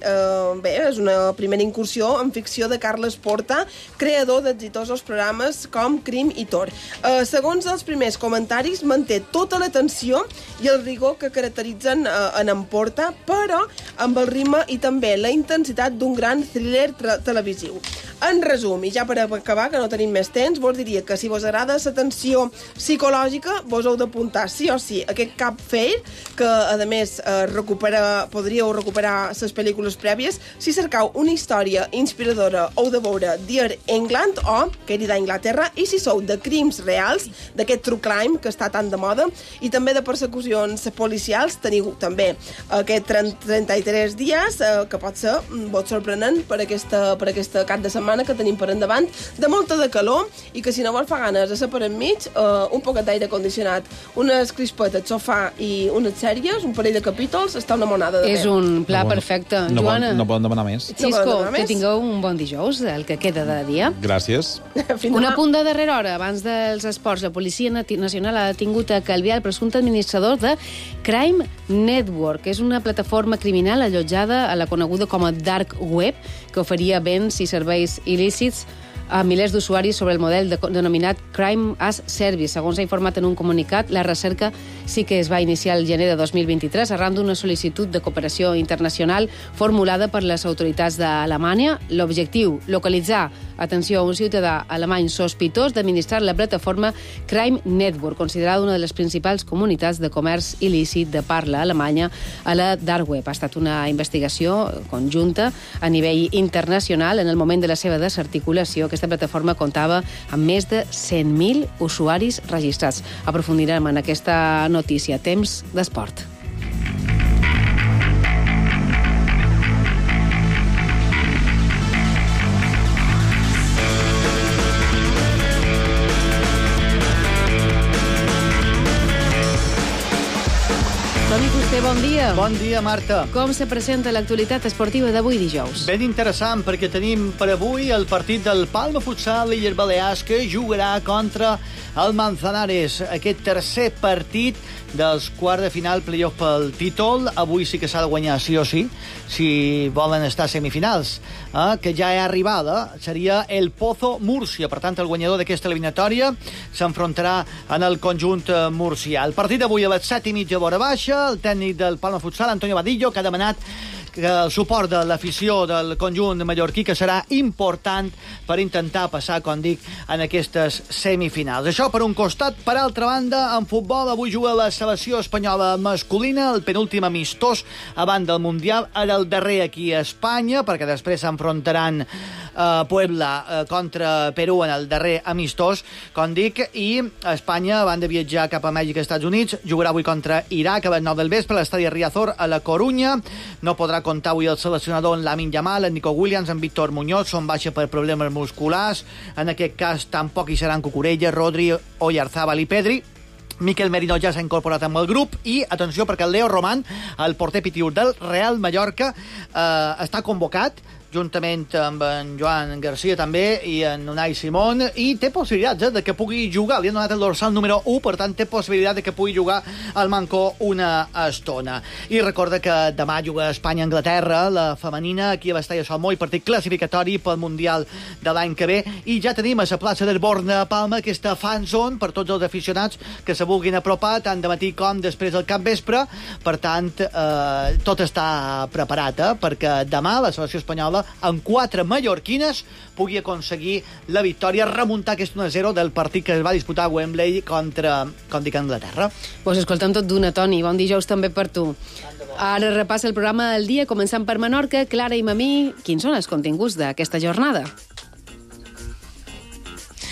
és una primera incursió en ficció de Carles Porta, creador d'exitosos programes com Crim i Tor. Segons els primers comentaris, manté tota la tensió i el rigor que caracteritzen en Porta, però amb el ritme i també la intensitat d'un gran thriller televisiu. En resum, i ja per acabar, que no tenim més temps, vos diria que si vos agrada la tensió psicològica, vos heu d'apuntar sí o sí aquest Cap Fair, que a més podríeu recuperar les pel·lícules prèvies. Si cercau una història inspiradora, heu de veure Dear England o Querida Inglaterra, i si sou de crims reals, d'aquest true crime que està tan de moda, i també de persecucions policials, teniu també aquest 33 dies, que pot ser molt sorprenent per aquesta cap de setmana que tenim per endavant, de molta de calor, i que si no vos fa ganes de ser per enmig, un poquet d'aire condicionat, unes crispetes, sofà i unes sèries, un parell de capítols, està una monada de És un pla perfecte. Joana. No poden demanar més. Xisco, que tingueu un bon dijous, el que queda de dia. Gràcies. Un apunt de darrera hora. Abans dels esports, la Policia Nacional ha detingut a Calvià, el presumpte administrador de Crime Network, que és una plataforma criminal allotjada a la coneguda com a Dark Web, que oferia béns i serveis il·lícits a milers d'usuaris sobre el model denominat Crime as Service. Segons ha informat en un comunicat, la recerca sí que es va iniciar el gener de 2023 arran d'una sol·licitud de cooperació internacional formulada per les autoritats d'Alemanya. L'objectiu, localitzar, atenció, un ciutadà alemany sospitós d'administrar la plataforma Crime Network, considerada una de les principals comunitats de comerç il·lícit de parla alemanya a la Dark Web. Ha estat una investigació conjunta a nivell internacional. En el moment de la seva desarticulació, aquesta plataforma comptava amb més de 100.000 usuaris registrats. Aprofundirem en aquesta notícia. Temps d'esport. Toni Fuster, bon dia. Bon dia, Marta. Com se presenta l'actualitat esportiva d'avui dijous? Ben interessant, perquè tenim per avui el partit del Palma Futsal Illes Balears, que jugarà contra el Manzanares. Aquest tercer partit dels quarts de final playoff pel títol. Avui sí que s'ha de guanyar sí o sí, si volen estar a semifinals, que ja és arribada. Seria el Pozo Múrcia. Per tant, el guanyador d'aquesta eliminatòria s'enfrontarà en el conjunt murcià. El partit d'avui a les 7:30 vora baixa. El tècnic del Palma Futsal, Antonio Vadillo, que ha demanat el suport de l'afició del conjunt mallorquí, que serà important per intentar passar, com dic, en aquestes semifinals. Això per un costat. Per altra banda, en futbol, avui juga la selecció espanyola masculina, el penúltim amistós abans del Mundial, era el darrer aquí a Espanya, perquè després s'enfrontaran Puebla contra Perú en el darrer amistós, com dic, i Espanya, abans de viatjar cap a Mèxic i Estats Units, jugarà avui contra Iraq a les 9 del vespre a l'estadi Riazor a la Corunya. No podrà comptar avui el seleccionador en Lamine Yamal, en Nico Williams, en Víctor Muñoz, són baixa per problemes musculars. En aquest cas tampoc hi seran Cucurella, Rodri, Oyarzabal i Pedri. Miquel Merino ja s'ha incorporat amb el grup i, atenció, perquè el Leo Román, el porter pitiú del Real Mallorca, està convocat juntament amb en Joan Garcia també i en Unai Simón, i té possibilitats de que pugui jugar. Li han donat el dorsal número 1, per tant té possibilitat de que pugui jugar al Mancó una estona. I recorda que demà juga Espanya-Anglaterra, la femenina, aquí a Bastalla Salmó, i partit classificatori pel Mundial de l'any que ve. I ja tenim a la plaça d'Erborna a Palma aquesta fan zone per tots els aficionats que se vulguin apropar tant de matí com després del capvespre. Per tant, tot està preparat, perquè demà la selecció espanyola amb 4 mallorquines pugui aconseguir la victòria, remuntar aquest 1-0 del partit que es va disputar a Wembley contra, com dic, Anglaterra. Pues escoltem tot d'una, Toni. Bon dijous també per tu. Ara repassa el programa del dia, començant per Menorca. Clara i Mamí, quins són els continguts d'aquesta jornada?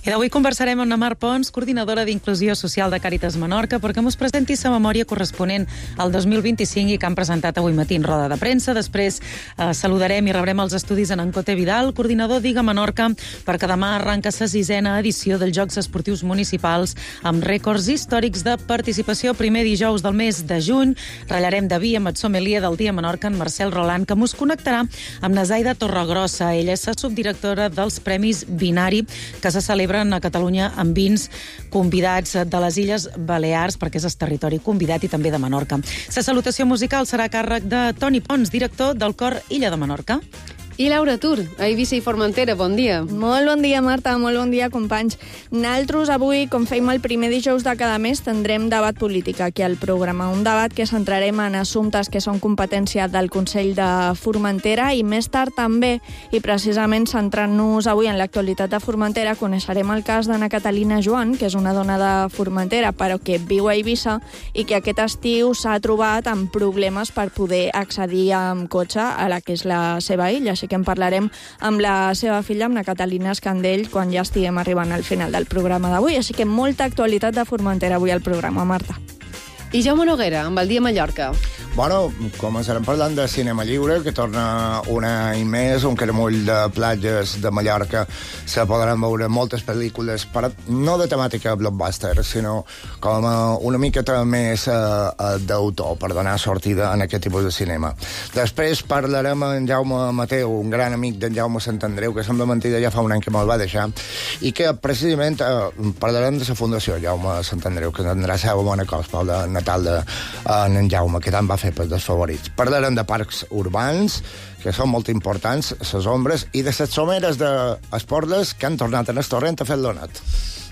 I d'avui conversarem amb la Mar Pons, coordinadora d'Inclusió Social de Càritas Menorca, perquè mos presenti sa memòria corresponent al 2025 i que han presentat avui matí en roda de premsa. Després saludarem i rebrem els estudis en Cote Vidal, coordinador d'IGA Menorca, perquè demà arranca la 6ª edició dels Jocs Esportius Municipals amb rècords històrics de participació. Primer dijous del mes de juny ratllarem de vi amb el sommelier del Dia Menorca, en Marcel Roland, que mos connectarà amb Nazaida Torregrossa. Ella és la subdirectora dels Premis Binari, que se celebren a Catalunya amb vins convidats de les Illes Balears, perquè és el territori convidat, i també de Menorca. La salutació musical serà a càrrec de Toni Pons, director del Cor Illa de Menorca. I Laura Tur, a Eivissa i Formentera, bon dia. Molt bon dia, Marta, molt bon dia, companys. Naltros avui, com fem el primer dijous de cada mes, tindrem debat polític aquí al programa. Un debat que centrarem en assumptes que són competència del Consell de Formentera i més tard també, i precisament centrant-nos avui en l'actualitat de Formentera, coneixerem el cas d'Anna Catalina Joan, que és una dona de Formentera però que viu a Eivissa i que aquest estiu s'ha trobat amb problemes per poder accedir amb cotxe a la que és la seva illa, així que en parlarem amb la seva filla, amb la Catalina Escandell, quan ja estiguem arribant al final del programa d'avui. Així que molta actualitat de Formentera avui al programa, Marta. I Jaume Noguera, amb el Dia Mallorca. Bueno, començarem parlant de cinema lliure, que torna un any més, un caramull de platges de Mallorca. Se podran veure moltes pel·lícules, però no de temàtica blockbuster, sinó com una miqueta més d'autor, per donar sortida en aquest tipus de cinema. Després parlarem amb en Jaume Mateu, un gran amic d'en Jaume Santandreu, que sembla mentida, ja fa un any que me'l va deixar, i que precisament parlarem de la Fundació Jaume Santandreu, que tindrà seva bona cosa pel de Natal d'en Jaume, que tant va fer per dels favorits. Parlarem de parcs urbans, que són molt importants, les ombres, i de les someres d'Esporles, que han tornat en el torrent a fer l'onat.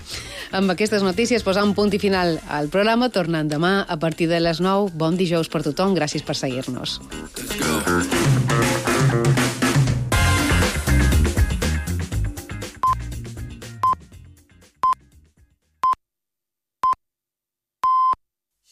Amb aquestes notícies posant punt i final al programa, tornant demà a partir de les 9. Bon dijous per tothom, gràcies per seguir-nos.